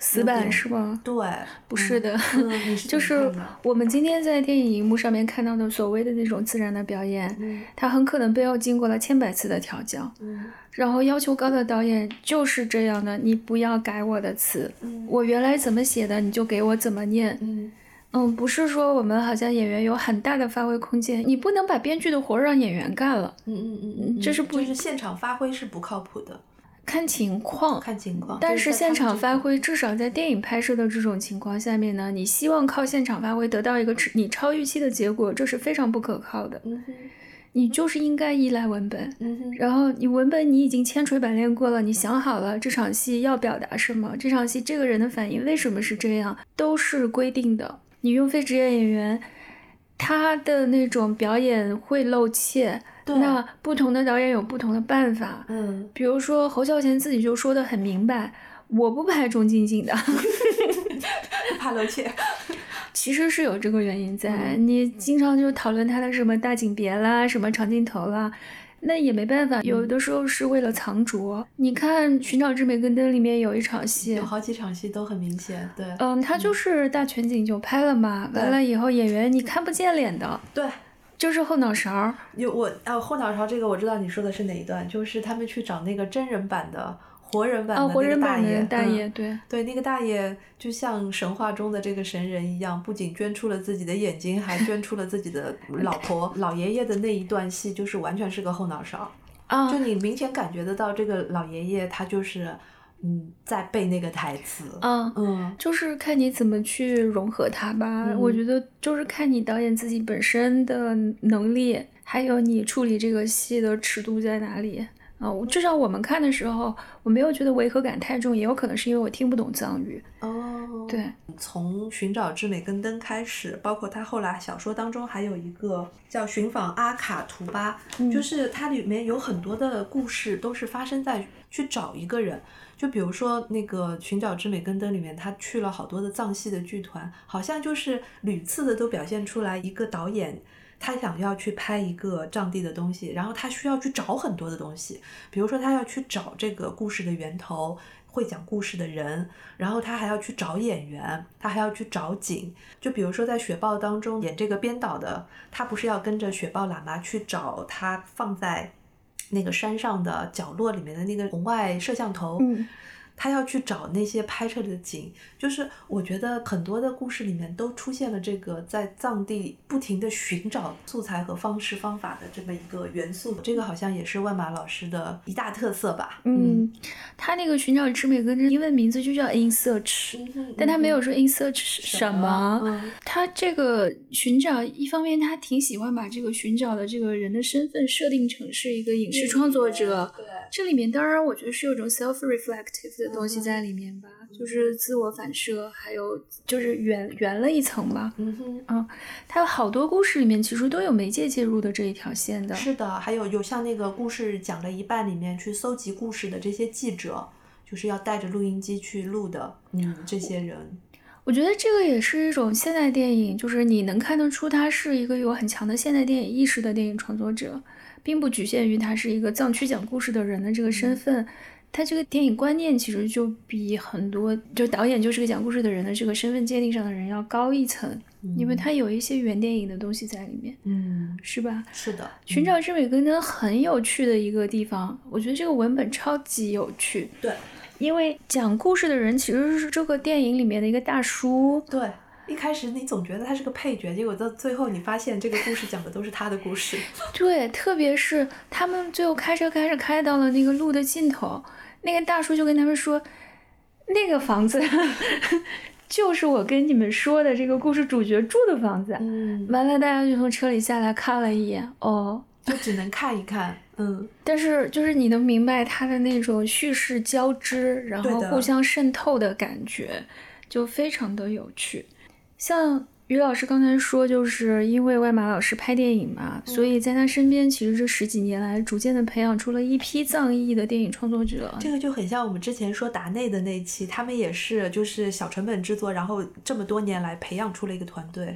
死板是吗？ 对， 不是的， 嗯嗯、你是就是我们今天在电影荧幕上面看到的所谓的那种自然的表演， 嗯、 它很可能背后经过了千百次的调教， 嗯、 然后要求高的导演就是这样的，你不要改我的词， 嗯、 我原来怎么写的你就给我怎么念。 嗯嗯，不是说我们好像演员有很大的发挥空间，你不能把编剧的活让演员干了。 嗯嗯嗯嗯， 这是不就是现场发挥是不靠谱的。 看情况， 看情况。 但是现场发挥， 这至少在电影拍摄的这种情况下面呢，你希望靠现场发挥得到一个你超预期的结果，这是非常不可靠的。 嗯哼， 你就是应该依赖文本。 嗯哼， 然后你文本你已经千锤百炼过了，你想好了这场戏要表达什么，这场戏这个人的反应为什么是这样，都是规定的。你用非职业演员，他的那种表演会露怯，那不同的导演有不同的办法。 嗯， 比如说侯孝贤自己就说得很明白，我不拍钟静静的， 怕露怯。 其实是有这个原因在， 嗯、 你经常就讨论他的什么大景别啦，什么长镜头啦。那也没办法，有的时候是为了藏拙。嗯、你看《寻找之美跟灯》里面有一场戏， 有好几场戏都很明显，对， 嗯，他就是大全景就拍了嘛，完了以后演员你看不见脸的， 对， 就是后脑勺。 有我啊，后脑勺这个我知道你说的是哪一段，就是他们去找那个真人版的。活人版的那个大爷， 哦、大爷、嗯、 对对，那个大爷就像神话中的这个神人一样，不仅捐出了自己的眼睛，还捐出了自己的老婆。老爷爷的那一段戏就是完全是个后脑勺， 啊， 就你明显感觉得到这个老爷爷他就是嗯在背那个台词， 啊嗯， 就是看你怎么去融合它吧。 嗯、 我觉得就是看你导演自己本身的能力，还有你处理这个戏的尺度在哪里。啊、哦，至少我们看的时候，我没有觉得违和感太重，也有可能是因为我听不懂藏语。 哦， 对， 从寻找之美跟灯开始，包括他后来小说当中还有一个叫寻访阿卡图巴， 嗯、 就是它里面有很多的故事都是发生在去找一个人。就比如说那个寻找之美跟灯里面，他去了好多的藏戏的剧团，好像就是屡次的都表现出来一个导演。他想要去拍一个藏地的东西，然后他需要去找很多的东西，比如说他要去找这个故事的源头，会讲故事的人，然后他还要去找演员，他还要去找景。就比如说在雪豹当中演这个编导的，他不是要跟着雪豹喇嘛去找他放在那个山上的角落里面的那个红外摄像头， 嗯， 他要去找那些拍摄的景，就是我觉得很多的故事里面都出现了这个在藏地不停的寻找素材和方式方法的这么一个元素，这个好像也是万马老师的一大特色吧。 嗯，他那个寻找之美跟灯英文名字就叫 In Search，嗯、但他没有说 In Search 什么。 嗯、 他这个寻找，一方面他挺喜欢把这个寻找的这个人的身份设定成是一个影视创作者， 对， 这里面当然我觉得是有种 self-reflective 的东西在里面吧，嗯、就是自我反射，还有就是圆圆了一层吧。 嗯哼， 嗯，它有好多故事里面其实都有媒介介入的这一条线的。 是的，还有有像那个故事讲了一半里面去搜集故事的这些记者，就是要带着录音机去录的，嗯，这些人。 我觉得这个也是一种现代电影，就是你能看得出他是一个有很强的现代电影意识的电影创作者，并不局限于他是一个藏区讲故事的人的这个身份。嗯，他这个电影观念其实就比很多就导演就是个讲故事的人的这个身份界定上的人要高一层，嗯、因为他有一些原电影的东西在里面， 嗯， 是吧？ 是的。 寻找之美跟灯很有趣的一个地方，我觉得这个文本超级有趣。 对， 因为讲故事的人其实是这个电影里面的一个大叔。 对。一开始你总觉得他是个配角，结果到最后你发现这个故事讲的都是他的故事。 对，特别是他们最后开车开着开到了那个路的尽头，那个大叔就跟他们说，那个房子就是我跟你们说的这个故事主角住的房子。 嗯， 完了大家就从车里下来看了一眼，哦， 就只能看一看。嗯， 但是就是你能明白他的那种叙事交织，然后互相渗透的感觉，就非常的有趣。像于老师刚才说，就是因为万马老师拍电影嘛，嗯、所以在他身边其实这十几年来逐渐的培养出了一批藏裔的电影创作者。 这个就很像我们之前说达内的那一期，他们也是就是小成本制作，然后这么多年来培养出了一个团队。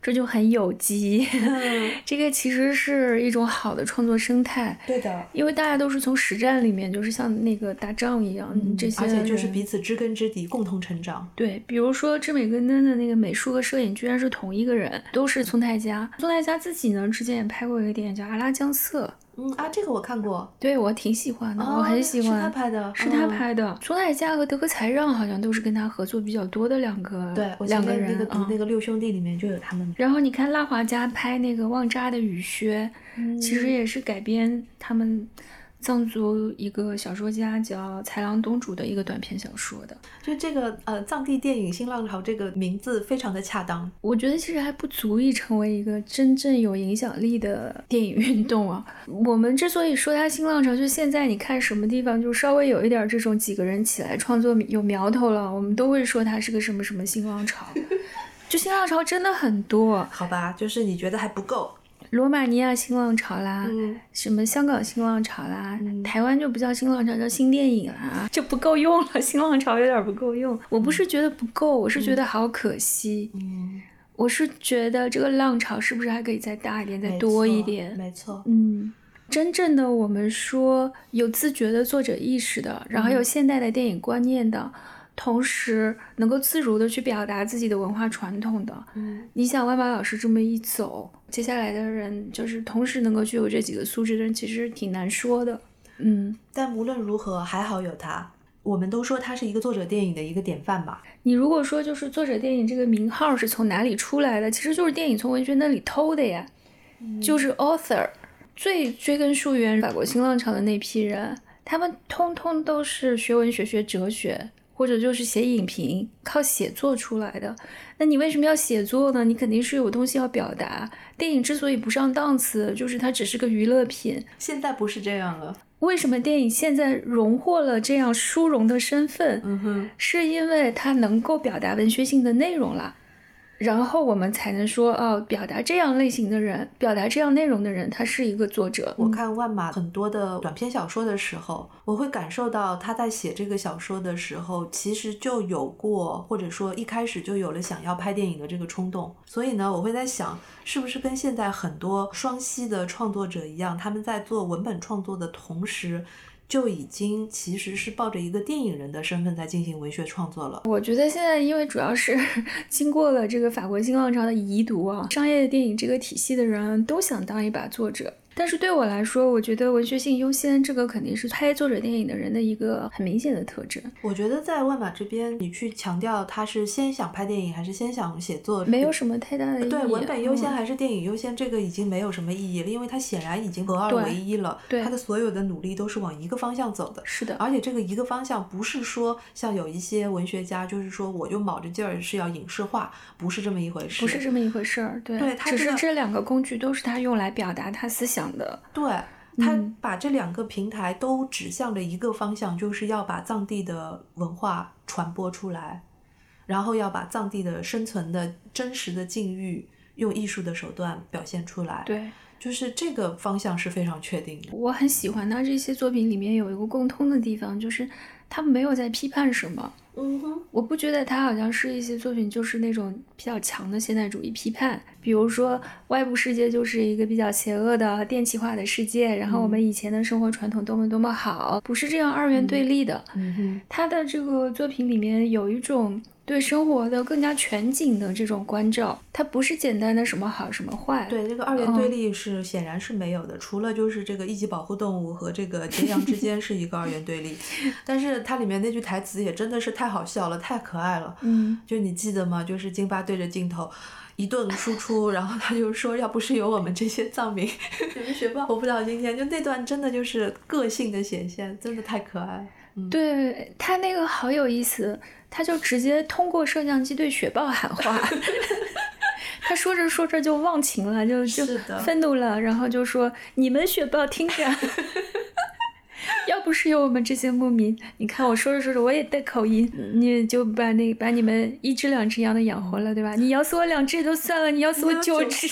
这就很有机。这个其实是一种好的创作生态。 对的， 因为大家都是从实战里面，就是像那个打仗一样， 嗯、 这些而且就是彼此知根知底，共同成长。 对，比如说知美跟登的那个美术和摄影居然是同一个人，都是松太家。松太家自己呢之前也拍过一个电影叫《阿拉江色》。 嗯啊，这个我看过， 对，我挺喜欢的， 哦、 我很喜欢。 是他拍的， 是他拍的。松太家和德克才让好像都是跟他合作比较多的两个， 对，我两个人。 那个、 嗯、 那个六兄弟里面就有他们。 然后你看拉华家拍那个旺扎的雨靴， 嗯、 其实也是改编他们藏族一个小说家叫才郎东主的一个短篇小说的。 就这个呃藏地电影新浪潮这个名字非常的恰当。 我觉得其实还不足以成为一个真正有影响力的电影运动啊。我们之所以说它新浪潮，就现在你看什么地方就稍微有一点这种几个人起来创作有苗头了，我们都会说它是个什么什么新浪潮。就新浪潮真的很多。 好吧，就是你觉得还不够。 罗马尼亚新浪潮啦、 嗯、 什么香港新浪潮啦、 嗯、 台湾就不叫新浪潮，叫新电影啦，就不够用了。新浪潮有点不够用。我不是觉得不够，我是觉得好可惜。 嗯， 我是觉得这个浪潮是不是还可以再大一点，再多一点？ 没错。 嗯，真正的我们说有自觉的作者意识的，然后有现代的电影观念的。嗯，同时能够自如的去表达自己的文化传统的。 嗯， 你想万马老师这么一走，接下来的人就是同时能够具有这几个素质的人，其实挺难说的。嗯， 但无论如何还好有他。我们都说他是一个作者电影的一个典范吧。 你如果说就是作者电影这个名号是从哪里出来的，其实就是电影从文学那里偷的呀。嗯，就是 author 最追根溯源法国新浪潮的那批人，他们通通都是学文学学哲学，或者就是写影评，靠写作出来的。那你为什么要写作呢？你肯定是有东西要表达。电影之所以不上档次，就是它只是个娱乐品。 现在不是这样了。 为什么电影现在荣获了这样殊荣的身份？ 嗯哼， 是因为它能够表达文学性的内容了。然后我们才能说哦，表达这样类型的人，表达这样内容的人，他是一个作者。 我看万马很多的短篇小说的时候，我会感受到他在写这个小说的时候，其实就有过，或者说一开始就有了想要拍电影的这个冲动。所以呢，我会在想，是不是跟现在很多双栖的创作者一样，他们在做文本创作的同时，就已经其实是抱着一个电影人的身份在进行文学创作了。 我觉得现在因为主要是经过了这个法国新浪潮的遗毒啊，商业电影这个体系的人都想当一把作者。但是对我来说，我觉得文学性优先，这个肯定是拍作者电影的人的一个很明显的特征。 我觉得在万马这边，你去强调他是先想拍电影还是先想写作， 没有什么太大的意义。 对，文本优先还是电影优先、嗯、这个已经没有什么意义了，因为他显然已经合二为一了。 对， 他的所有的努力都是往一个方向走的。 是的， 而且这个一个方向不是说像有一些文学家就是说我就卯着劲儿是要影视化，不是这么一回事。 不是这么一回事儿。对， 对，他只是这两个工具都是他用来表达他思想的。 对。他把这两个平台都指向了一个方向，就是要把藏地的文化传播出来，然后要把藏地的生存的真实的境遇用艺术的手段表现出来。 对， 就是这个方向是非常确定的。 我很喜欢他这些作品里面有一个共通的地方，就是他没有在批判什么。 嗯哼， 我不觉得他好像是一些作品就是那种比较强的现代主义批判，比如说外部世界就是一个比较邪恶的电气化的世界，然后我们以前的生活传统多么多么好，不是这样二元对立的。 嗯哼， 他的这个作品里面有一种对生活的更加全景的这种关照，它不是简单的什么好什么坏。 对，这个二元对立是、嗯、显然是没有的，除了就是这个一级保护动物和这个揭阳之间是一个二元对立但是它里面那句台词也真的是太好笑了，太可爱了。 嗯， 就你记得吗？就是金巴对着镜头一顿输出然后他就说要不是有我们这些藏民你们学霸活不到今天，就那段真的就是个性的显现，真的太可爱了。嗯、 对，他那个好有意思，他就直接通过摄像机对雪豹喊话他说着说着就忘情了，就就愤怒了，然后就说你们雪豹听着要不是有我们这些牧民，你看我说着说着我也带口音，你就把那把你们一只两只羊的养活了，对吧？你咬死我两只也就算了，你咬死我九只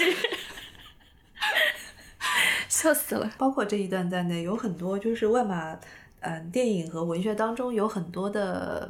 笑死了。 包括这一段在内有很多就是万马嗯、呃，电影和文学当中有很多的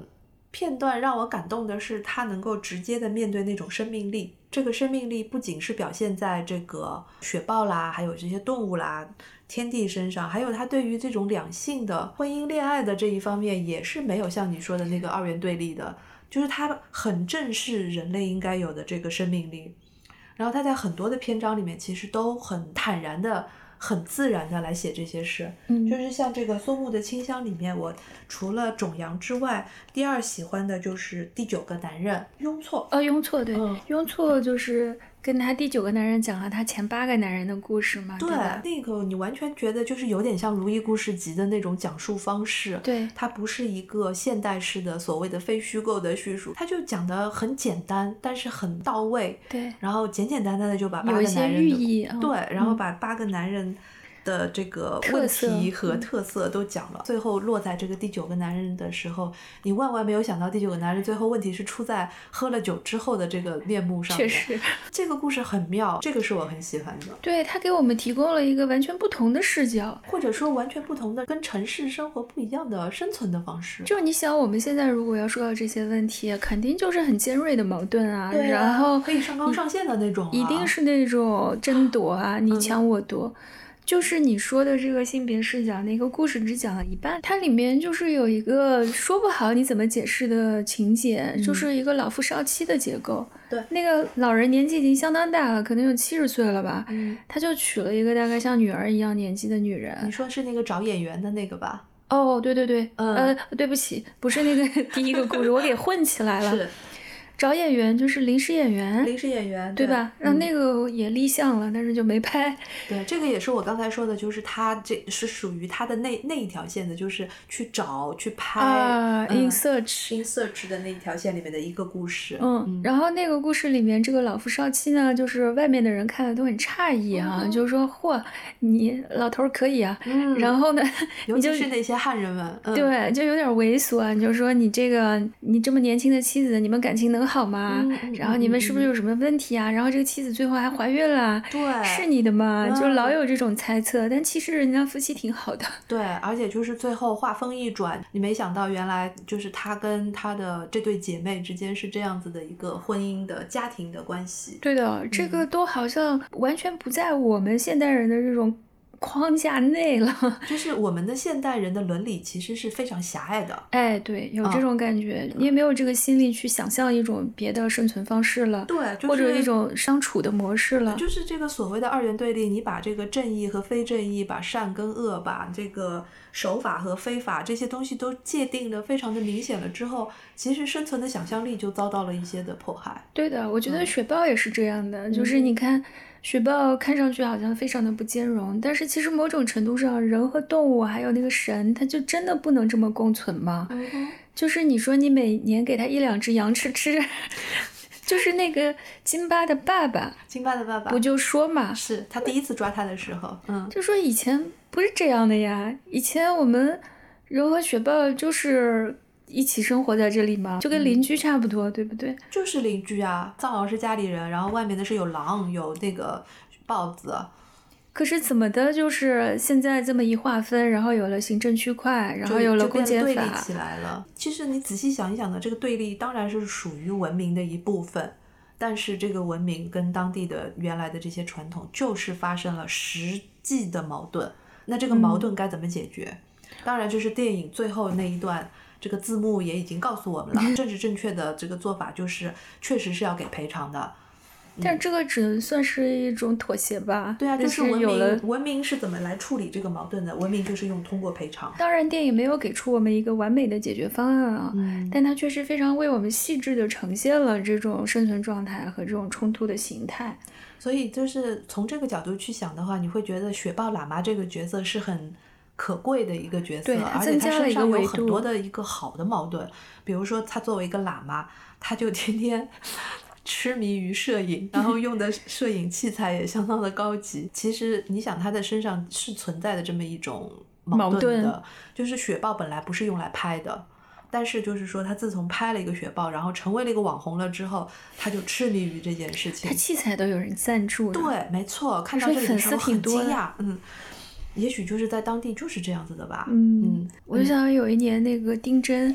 片段让我感动的是，他能够直接的面对那种生命力。这个生命力不仅是表现在这个雪豹啦，还有这些动物啦、天地身上，还有他对于这种两性的婚姻恋爱的这一方面，也是没有像你说的那个二元对立的，就是他很正视人类应该有的这个生命力。然后他在很多的篇章里面其实都很坦然的很自然的来写这些事。 嗯， 就是像这个松木的清香里面，我除了种阳之外，第二喜欢的就是第九个男人雍错。 哦，雍错，对， 嗯雍错就是跟他第九个男人讲了他前八个男人的故事嘛， 对， 对吧？ 那个你完全觉得就是有点像《如懿故事集》的那种讲述方式。 对， 它不是一个现代式的所谓的非虚构的叙述，它就讲得很简单，但是很到位。 对， 然后简简单单的就把八个有一些男人的寓意啊， 对，然后嗯把八个男人的这个问特色题和嗯特色都讲了。最后落在这个第九个男人的时候，你万万没有想到第九个男人最后问题是出在喝了酒之后的这个面目上面。 确实， 这个故事很妙，这个是我很喜欢的。 对，他给我们提供了一个完全不同的视角。 或者说完全不同的跟城市生活不一样的生存的方式。 就是你想，我们现在如果要说到这些问题，肯定就是很尖锐的矛盾啊， 对啊然后可以上纲上线的那种、啊、 一定是那种争夺啊，你抢我夺。就是你说的这个性别视角，那个故事只讲了一半，它里面就是有一个说不好你怎么解释的情节， 嗯就是一个老夫少妻的结构。 对， 那个老人年纪已经相当大了，可能有七十岁了吧， 嗯， 他就娶了一个大概像女儿一样年纪的女人。 你说是那个找演员的那个吧？ 哦，对对对， 嗯、 呃，对不起，不是那个第一个故事，我给混起来了。 是找演员就是临时演员， 临时演员， 对吧？ 嗯、 让那个也立项了，但是就没拍。 对，这个也是我刚才说的，就是他这是属于他的那那一条线的，就是去找去拍啊、 嗯、 ，in search in search 的那一条线里面的一个故事。 嗯，嗯然后那个故事里面，这个老夫少妻呢，就是外面的人看了都很诧异哈、啊，嗯、就是说，嚯，你老头可以啊。 嗯。 然后呢， 尤其是那些汉人们，嗯、 对，就有点猥琐、啊。你就说你这个你这么年轻的妻子，你们感情能好吗？ 嗯嗯、 然后你们是不是有什么问题啊？然后这个妻子最后还怀孕了， 对， 是你的吗？ 嗯、 就老有这种猜测，但其实人家夫妻挺好的。 对，而且就是最后话锋一转，你没想到原来就是他跟他的这对姐妹之间是这样子的一个婚姻的家庭的关系。 对的，这个都好像完全不在我们现代人的这种框架内了。 就是我们的现代人的伦理其实是非常狭隘的。 哎，对，有这种感觉，嗯、你也没有这个心力去想象一种别的生存方式了， 对，就是、 或者一种相处的模式了。 就是这个所谓的二元对立，你把这个正义和非正义，把善跟恶，把这个守法和非法这些东西都界定的非常的明显了之后，其实生存的想象力就遭到了一些的迫害。 对的，我觉得雪豹也是这样的，嗯、就是你看。雪豹看上去好像非常的不兼容，但是其实某种程度上，人和动物还有那个神，它就真的不能这么共存吗？ 嗯、 就是你说你每年给它一两只羊吃吃，就是那个金巴的爸爸， 金巴的爸爸不就说嘛， 是他第一次抓他的时候，嗯， 就说以前不是这样的呀，以前我们人和雪豹就是一起生活在这里嘛，就跟邻居差不多，嗯、对不对？ 就是邻居啊，藏獒是家里人，然后外面的是有狼，有那个豹子。 可是怎么的，就是现在这么一划分，然后有了行政区块，然后有了公检法， 对立起来了。其实你仔细想一想呢，这个对立当然是属于文明的一部分，但是这个文明跟当地的原来的这些传统就是发生了实际的矛盾。那这个矛盾该怎么解决？嗯、当然就是电影最后那一段。这个字幕也已经告诉我们了，政治正确的这个做法就是确实是要给赔偿的。 但这个只能算是一种妥协吧。 对啊，就是文明了文明是怎么来处理这个矛盾的？文明就是用通过赔偿。 当然，电影没有给出我们一个完美的解决方案啊， 嗯、 但它确实非常为我们细致地呈现了这种生存状态和这种冲突的形态。 所以就是从这个角度去想的话，你会觉得雪豹喇嘛这个角色是很可贵的一个角色，而且他身上有很多的一个好的矛盾。比如说他作为一个喇嘛，他就天天痴迷于摄影，然后用的摄影器材也相当的高级。其实你想他的身上是存在的这么一种矛盾的， 矛盾就是雪豹本来不是用来拍的，但是就是说他自从拍了一个雪豹，然后成为了一个网红了之后，他就痴迷于这件事情。 他器材都有人赞助的。 对，没错，看到这里的时候很惊讶，嗯。也许就是在当地就是这样子的吧。 嗯，我就想有一年那个丁真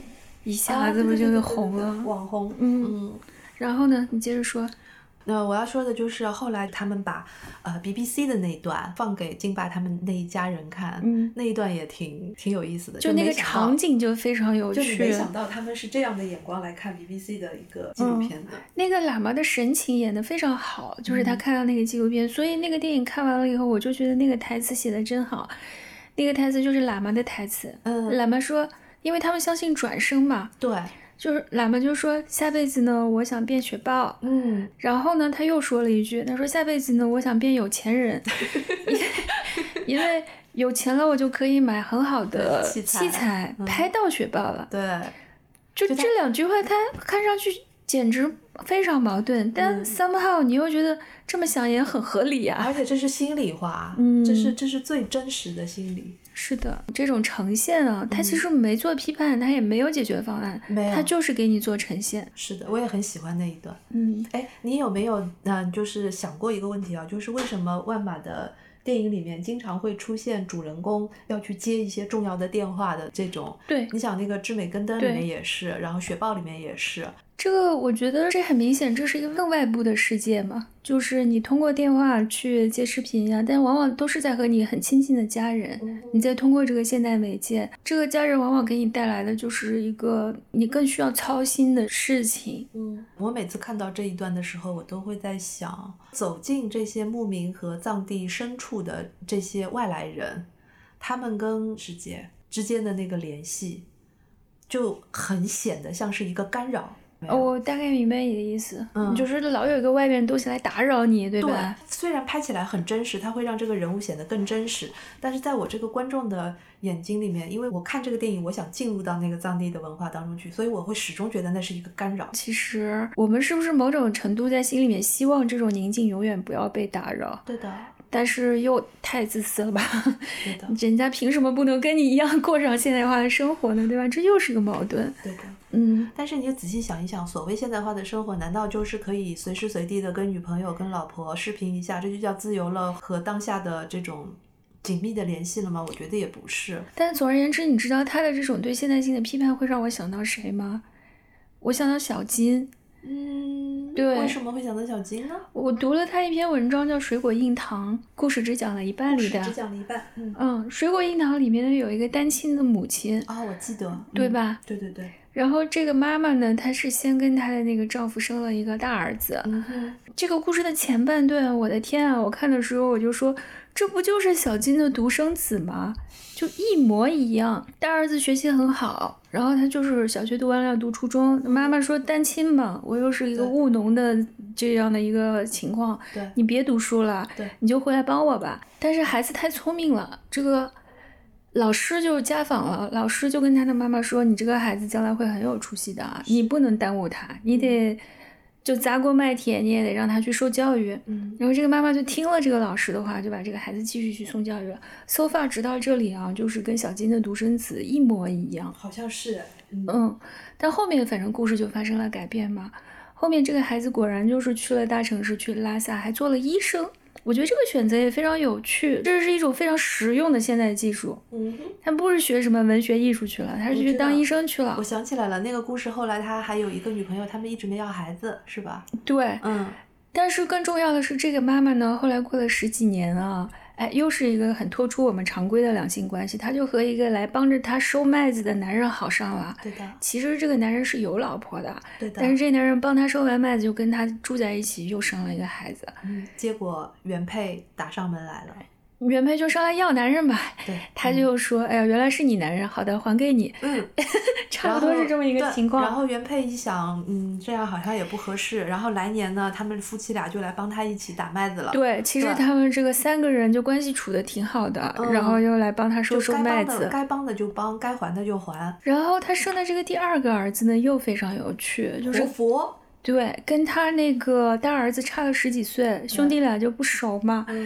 一下子不就红了？ 啊、对对对对对网红。 嗯嗯， 然后呢？你接着说。 那我要说的就是后来他们把呃 B B C 的那一段放给金爸他们那一家人看， 嗯， 那一段也挺挺有意思的， 就那个场景就非常有趣， 就你没想到他们是这样的眼光来看 B B C 的一个纪录片的。嗯、 那个喇嘛的神情演得非常好，就是他看到那个纪录片、嗯，所以那个电影看完了以后，我就觉得那个台词写得真好。那个台词就是喇嘛的台词， 嗯， 喇嘛说，因为他们相信转生嘛， 对。 就是喇嘛就说下辈子呢我想变雪豹， 嗯， 然后呢他又说了一句，他说下辈子呢我想变有钱人因为有钱了我就可以买很好的器材, 器材、嗯、拍到雪豹了。 对， 就这两句话他看上去简直非常矛盾、嗯、但 somehow 你又觉得这么想也很合理啊， 而且这是心里话， 嗯， 这是这是最真实的心理。 是的，这种呈现啊，他其实没做批判，他、嗯、也没有解决方案， 没有， 他就是给你做呈现。 是的，我也很喜欢那一段。 嗯， 哎，你有没有嗯、呃，就是想过一个问题啊，就是为什么万玛的电影里面经常会出现主人公要去接一些重要的电话的这种？ 对， 你想那个《智美根灯》里面也是，然后《雪豹》里面也是。 这个我觉得这很明显，这是一个更外部的世界嘛，就是你通过电话去接视频呀、啊，但往往都是在和你很亲近的家人，嗯、你再通过这个现代媒介，这个家人往往给你带来的就是一个你更需要操心的事情。 嗯，我每次看到这一段的时候，我都会在想，走进这些牧民和藏地深处的这些外来人，他们跟世界之间的那个联系，就很显得像是一个干扰。 哦，我大概明白你的意思，嗯，就是老有一个外面的东西来打扰你，对吧？ 对，虽然拍起来很真实，它会让这个人物显得更真实，但是在我这个观众的眼睛里面，因为我看这个电影，我想进入到那个藏地的文化当中去，所以我会始终觉得那是一个干扰。 其实我们是不是某种程度在心里面希望这种宁静永远不要被打扰？ 对的。 但是又太自私了吧？对的，人家凭什么不能跟你一样过上现代化的生活呢？对吧？这又是个矛盾。 对的， 嗯。 但是你就仔细想一想，所谓现代化的生活，难道就是可以随时随地的跟女朋友、跟老婆视频一下，这就叫自由了和当下的这种紧密的联系了吗？我觉得也不是。 但总而言之，你知道他的这种对现代性的批判会让我想到谁吗？我想到小金。 嗯， 对， 为什么会想到小金呢？ 我读了他一篇文章叫《水果硬糖》，故事只讲了一半里的， 只讲了一半。嗯嗯，《水果硬糖》里面呢有一个单亲的母亲啊、哦，我记得， 对吧？ 嗯、对对对。 然后这个妈妈呢，她是先跟她的那个丈夫生了一个大儿子。 嗯哼。 这个故事的前半段，我的天啊！我看的时候我就说，这不就是小金的独生子吗？就一模一样。大儿子学习很好，然后他就是小学读完了要读初中。妈妈说单亲嘛，我又是一个务农的这样的一个情况， 对， 你别读书了， 对， 你就回来帮我吧。但是孩子太聪明了，这个老师就家访了，老师就跟他的妈妈说，你这个孩子将来会很有出息的啊，你不能耽误他，你得就砸锅卖铁，你也得让他去受教育。 嗯， 然后这个妈妈就听了这个老师的话，就把这个孩子继续去送教育了。so far 直到这里啊，就是跟小金的独生子一模一样， 好像是。嗯， 嗯，但后面反正故事就发生了改变嘛。后面这个孩子果然就是去了大城市，去拉萨，还做了医生。我觉得这个选择也非常有趣，这是一种非常实用的现代技术。 嗯， 他不是学什么文学艺术去了，他是去当医生去了。 我, 我想起来了，那个故事后来他还有一个女朋友，他们一直没要孩子，是吧？ 对， 嗯。 但是更重要的是，这个妈妈呢，后来过了十几年啊，哎，又是一个很脱出我们常规的两性关系，她就和一个来帮着她收麦子的男人好上了。 对的。其实这个男人是有老婆的， 对的。 但是这男人帮她收完麦子，就跟她住在一起，又生了一个孩子。 嗯，结果原配打上门来了。 原配就上来要男人吧， 对， 他就说、嗯、哎呀，原来是你男人，好的，还给你。 嗯， 差不多是这么一个情况。 然后原配一想，嗯，这样好像也不合适。然后来年呢，他们夫妻俩就来帮他一起打麦子了。 对，其实他们这个三个人就关系处得挺好的， 嗯、 然后又来帮他收收麦子， 该帮的就帮，该还的就还。 然后他生的这个第二个儿子呢，又非常有趣，就是活佛。 对，跟他那个大儿子差了十几岁，兄弟俩就不熟嘛。 嗯。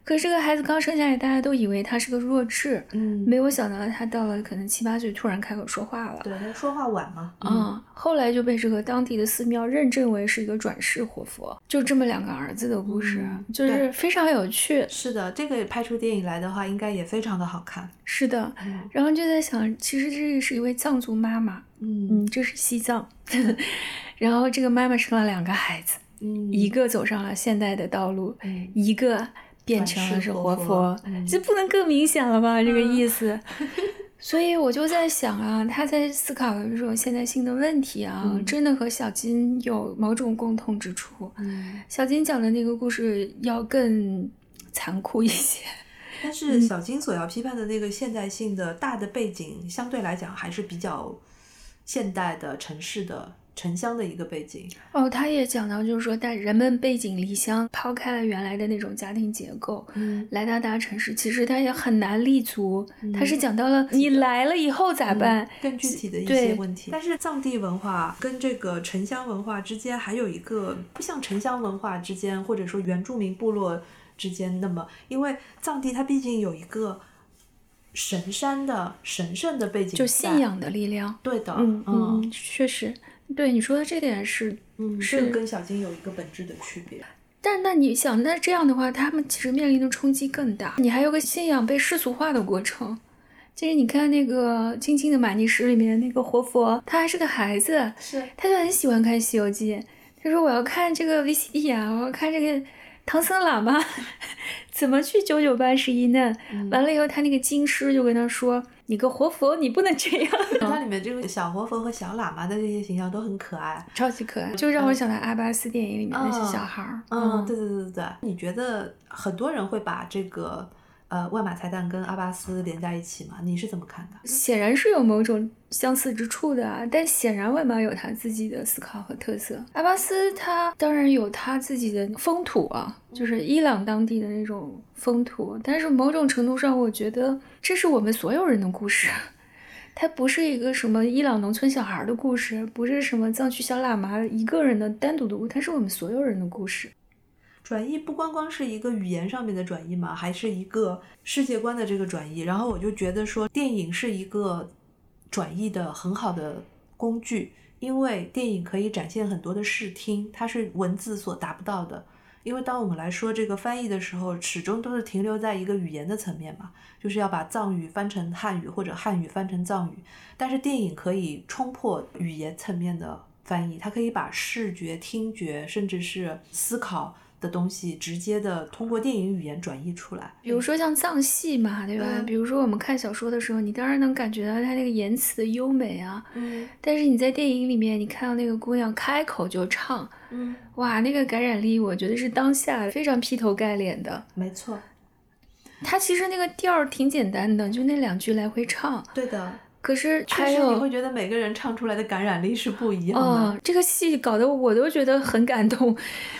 可是这个孩子刚生下来，大家都以为他是个弱智， 嗯， 没有想到他到了可能七八岁突然开口说话了。 对，他说话晚嘛。 嗯，后来就被这个当地的寺庙认证为是一个转世活佛。就这么两个儿子的故事， 嗯、 就是非常有趣。 是的，这个拍出电影来的话，应该也非常的好看。 是的， 嗯、 然后就在想，其实这是一位藏族妈妈， 嗯嗯，这是西藏，然后这个妈妈生了两个孩子， 嗯， 一个走上了现代的道路， 嗯、 一个变成了是活佛， 嗯、 这不能更明显了吧？嗯、这个意思。所以我就在想啊，他在思考的这种现代性的问题啊， 嗯、 真的和小金有某种共通之处。 嗯， 小金讲的那个故事要更残酷一些。 但是小金所要批判的那个现代性的大的背景，相对来讲还是比较现代的城市的城乡的一个背景。 哦，他也讲到，就是说，但人们背井离乡，抛开了原来的那种家庭结构， 嗯， 来到大城市，其实他也很难立足。 嗯、 他是讲到了你来了以后咋办， 嗯、更具体的一些问题。但是藏地文化跟这个城乡文化之间还有一个不像城乡文化之间，或者说原住民部落之间那么，因为藏地它毕竟有一个神山的神圣的背景， 就信仰的力量。 对的， 嗯嗯， 嗯确实，对你说的这点是， 嗯， 是这个跟小金有一个本质的区别。 但那你想，那这样的话，他们其实面临的冲击更大。你还有个信仰被世俗化的过程。就是你看那个《青青的玛尼石》里面那个活佛，他还是个孩子， 是， 他就很喜欢看《西游记》，他说我要看这个 V C D 啊，我要看这个唐僧喇嘛怎么去九九八十一难、嗯、完了以后他那个经师就跟他说，你个活佛你不能这样。 它里面这个小活佛和小喇嘛的这些形象都很可爱， 超级可爱，就让我想到阿巴斯电影里面那些小孩儿。 嗯，嗯对对对对对。你觉得很多人会把这个呃万马才旦跟阿巴斯连在一起吗？你是怎么看的？ 显然是有某种相似之处的啊，但显然万马有他自己的思考和特色。阿巴斯他当然有他自己的风土啊，就是伊朗当地的那种风土，但是某种程度上我觉得这是我们所有人的故事，它不是一个什么伊朗农村小孩的故事，不是什么藏区小喇嘛一个人的单独的故事，它是我们所有人的故事。 转译不光光是一个语言上面的转译嘛，还是一个世界观的这个转译。然后我就觉得说电影是一个转译的很好的工具，因为电影可以展现很多的视听，它是文字所达不到的。因为当我们来说这个翻译的时候，始终都是停留在一个语言的层面嘛，就是要把藏语翻成汉语或者汉语翻成藏语。但是电影可以冲破语言层面的翻译，它可以把视觉、听觉甚至是思考的东西直接的通过电影语言转译出来。 比如说像藏戏嘛，对吧、嗯、比如说我们看小说的时候，你当然能感觉到它那个言辞的优美啊， 嗯， 但是你在电影里面你看到那个姑娘开口就唱， 嗯， 哇，那个感染力我觉得是当下非常劈头盖脸的。 没错， 它其实那个调儿挺简单的，就那两句来回唱。 对的， 可是确实你会觉得每个人唱出来的感染力是不一样的。 嗯，这个戏搞得我都觉得很感动。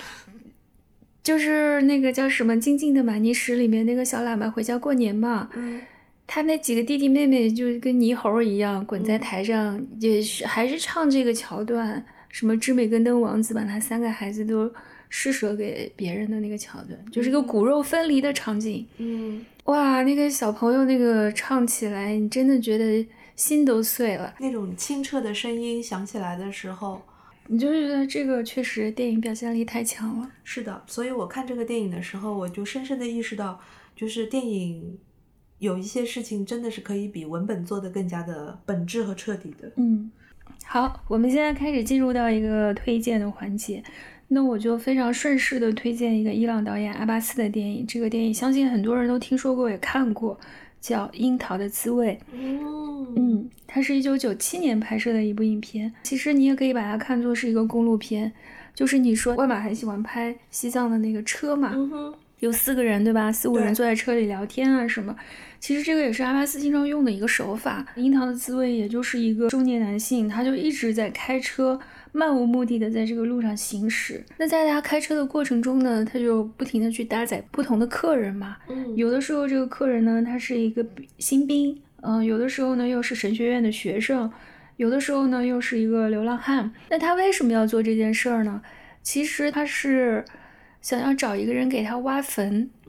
就是那个叫什么《静静的玛尼石》里面那个小喇嘛回家过年嘛， 嗯， 他那几个弟弟妹妹就跟猕猴一样滚在台上，嗯、也是还是唱这个桥段，什么知美根登王子把他三个孩子都施舍给别人的那个桥段，就是个骨肉分离的场景。 嗯， 哇，那个小朋友那个唱起来，你真的觉得心都碎了。 那种清澈的声音响起来的时候， 你就觉得这个确实电影表现力太强了。 是的，所以我看这个电影的时候，我就深深的意识到，就是电影有一些事情真的是可以比文本做得更加的本质和彻底的。 嗯，好，我们现在开始进入到一个推荐的环节。那我就非常顺势的推荐一个伊朗导演阿巴斯的电影，这个电影相信很多人都听说过也看过，叫《樱桃的滋味》。 嗯嗯，它是一九九七年拍摄的一部影片，其实你也可以把它看作是一个公路片，就是你说万马很喜欢拍西藏的那个车嘛， 嗯哼， 有四个人对吧，四五人坐在车里聊天啊什么，其实这个也是阿巴斯经常用的一个手法。樱桃的滋味也就是一个中年男性，他就一直在开车，漫无目的的在这个路上行驶。那在他开车的过程中呢，他就不停的去搭载不同的客人嘛。 嗯， 有的时候这个客人呢，他是一个新兵，嗯、呃，有的时候呢又是神学院的学生，有的时候呢又是一个流浪汉。那他为什么要做这件事儿呢？其实他是想要找一个人给他挖坟。 嗯哼。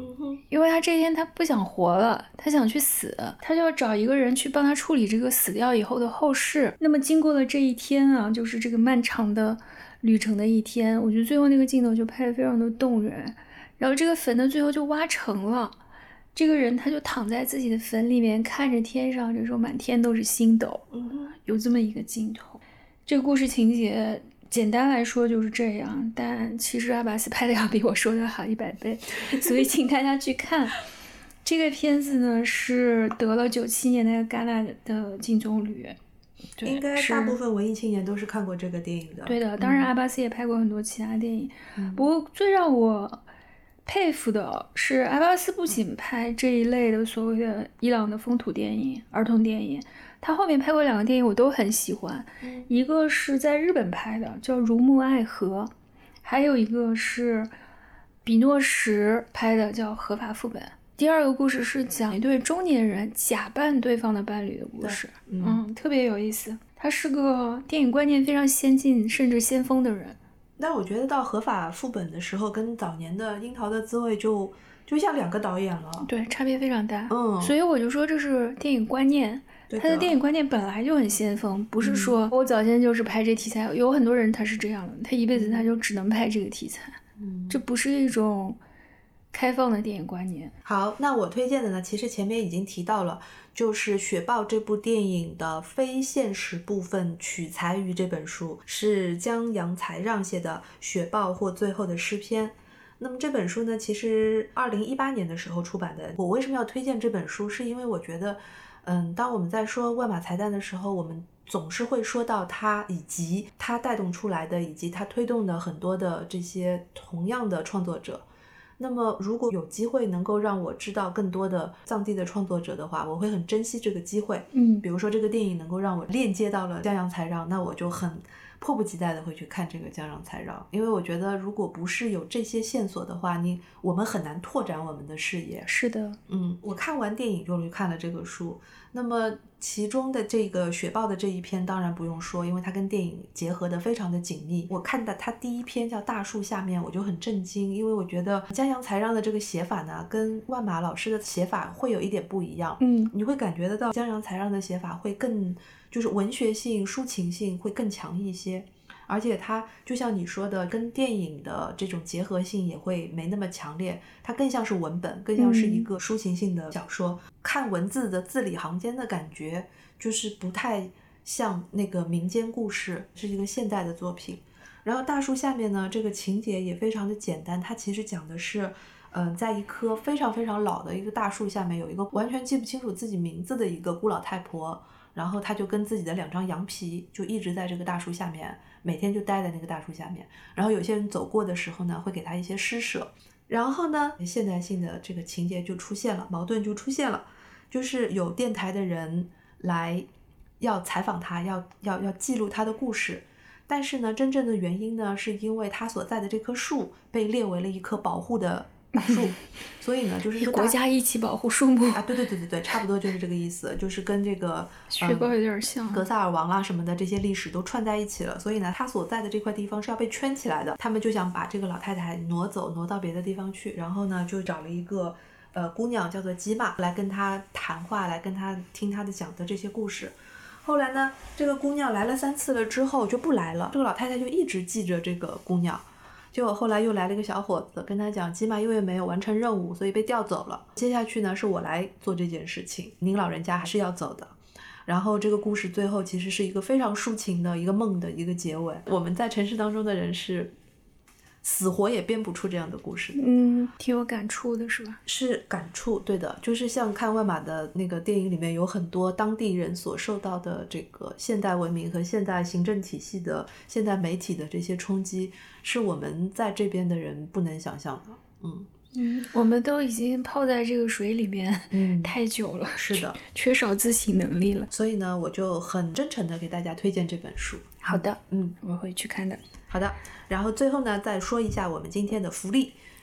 因为他这一天他不想活了，他想去死，他就要找一个人去帮他处理这个死掉以后的后事。那么经过了这一天啊，就是这个漫长的旅程的一天，我觉得最后那个镜头就拍得非常的动人。然后这个坟呢最后就挖成了，这个人他就躺在自己的坟里面，看着天上，这时候满天都是星斗，有这么一个镜头。这个故事情节简单来说就是这样，但其实阿巴斯拍的要比我说的好一百倍，所以请大家去看。这个片子呢是得了九七年的戛纳的金棕榈，对， 应该大部分文艺青年都是看过这个电影的。 对的，当然阿巴斯也拍过很多其他电影， 嗯、 不过最让我佩服的是阿巴斯不仅拍这一类的所谓的伊朗的风土电影、儿童电影，他后面拍过两个电影我都很喜欢， 嗯、 一个是在日本拍的叫《如沐爱河》，还有一个是比诺什拍的叫《合法副本》。第二个故事是讲一对中年人假扮对方的伴侣的故事，嗯, 嗯，特别有意思。他是个电影观念非常先进甚至先锋的人。 但我觉得到合法副本的时候，跟早年的樱桃的滋味就就像两个导演了， 对，差别非常大。 嗯， 所以我就说这是电影观念，他的电影观念本来就很先锋，不是说我早先就是拍这题材，嗯、有很多人他是这样的，他一辈子他就只能拍这个题材， 嗯， 这不是一种开放的电影观念。 好，那我推荐的呢，其实前面已经提到了，就是《雪豹》这部电影的非现实部分取材于这本书，是江阳才让写的《雪豹或最后的诗篇》。那么这本书呢，其实二零一八年的时候出版的。我为什么要推荐这本书，是因为我觉得嗯，当我们在说万马才旦的时候，我们总是会说到他以及他带动出来的以及他推动的很多的这些同样的创作者。那么如果有机会能够让我知道更多的藏地的创作者的话，我会很珍惜这个机会。 嗯， 比如说这个电影能够让我链接到了江阳才让，那我就很迫不及待的会去看这个江阳才让，因为我觉得如果不是有这些线索的话，你我们很难拓展我们的视野。 是的， 嗯，我看完电影就去看了这个书，那么其中的这个雪豹的这一篇当然不用说，因为它跟电影结合的非常的紧密。我看到它第一篇叫大树下面，我就很震惊，因为我觉得江阳才让的这个写法呢跟万马老师的写法会有一点不一样。 嗯， 你会感觉得到江阳才让的写法会更就是文学性抒情性会更强一些，而且它就像你说的跟电影的这种结合性也会没那么强烈，它更像是文本，更像是一个抒情性的小说、嗯、看文字的字里行间的感觉就是不太像那个民间故事，是一个现代的作品。然后大树下面呢，这个情节也非常的简单，它其实讲的是嗯、呃，在一棵非常非常老的一个大树下面有一个完全记不清楚自己名字的一个孤老太婆，然后她就跟自己的两张羊皮就一直在这个大树下面，每天就待在那个大树下面，然后有些人走过的时候呢会给她一些施舍。然后呢现代性的这个情节就出现了，矛盾就出现了，就是有电台的人来要采访她，要要要记录她的故事，但是呢真正的原因呢是因为她所在的这棵树被列为了一棵保护的大树，所以呢就是国家一起保护树木啊，对对对对对，差不多就是这个意思，就是跟这个雪豹有点像、嗯、 格萨尔王啦什么的这些历史都串在一起了，所以呢他所在的这块地方是要被圈起来的，他们就想把这个老太太挪走，挪到别的地方去，然后呢就找了一个呃姑娘叫做吉玛来跟他谈话，来跟他听他的讲的这些故事。后来呢这个姑娘来了三次了之后就不来了，这个老太太就一直记着这个姑娘，结果后来又来了一个小伙子跟他讲，吉玛因为没有完成任务所以被调走了，接下去呢是我来做这件事情，您老人家还是要走的。然后这个故事最后其实是一个非常抒情的一个梦的一个结尾，我们在城市当中的人是死活也编不出这样的故事的。 嗯，挺有感触的是吧？ 是感触，对的，就是像看万马的那个电影里面有很多当地人所受到的这个现代文明和现代行政体系的现代媒体的这些冲击，是我们在这边的人不能想象的。嗯嗯，我们都已经泡在这个水里面嗯太久了， 是的， 缺少自省能力了。 所以呢我就很真诚的给大家推荐这本书。 好的， 嗯， 我会去看的。 好的，然后最后呢再说一下我们今天的福利。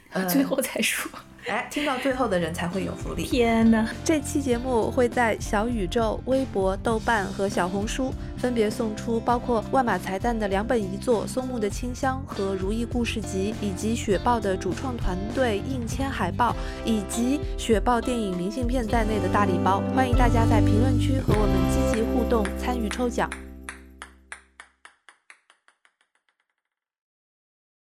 呃、 最后才说。 哎，听到最后的人才会有福利。 天哪！ 这期节目会在小宇宙、微博、豆瓣和小红书分别送出包括万马才旦的两本遗作《松木的清香》和《如意故事集》，以及雪豹的主创团队印签海报，以及雪豹电影明信片在内的大礼包。欢迎大家在评论区和我们积极互动，参与抽奖。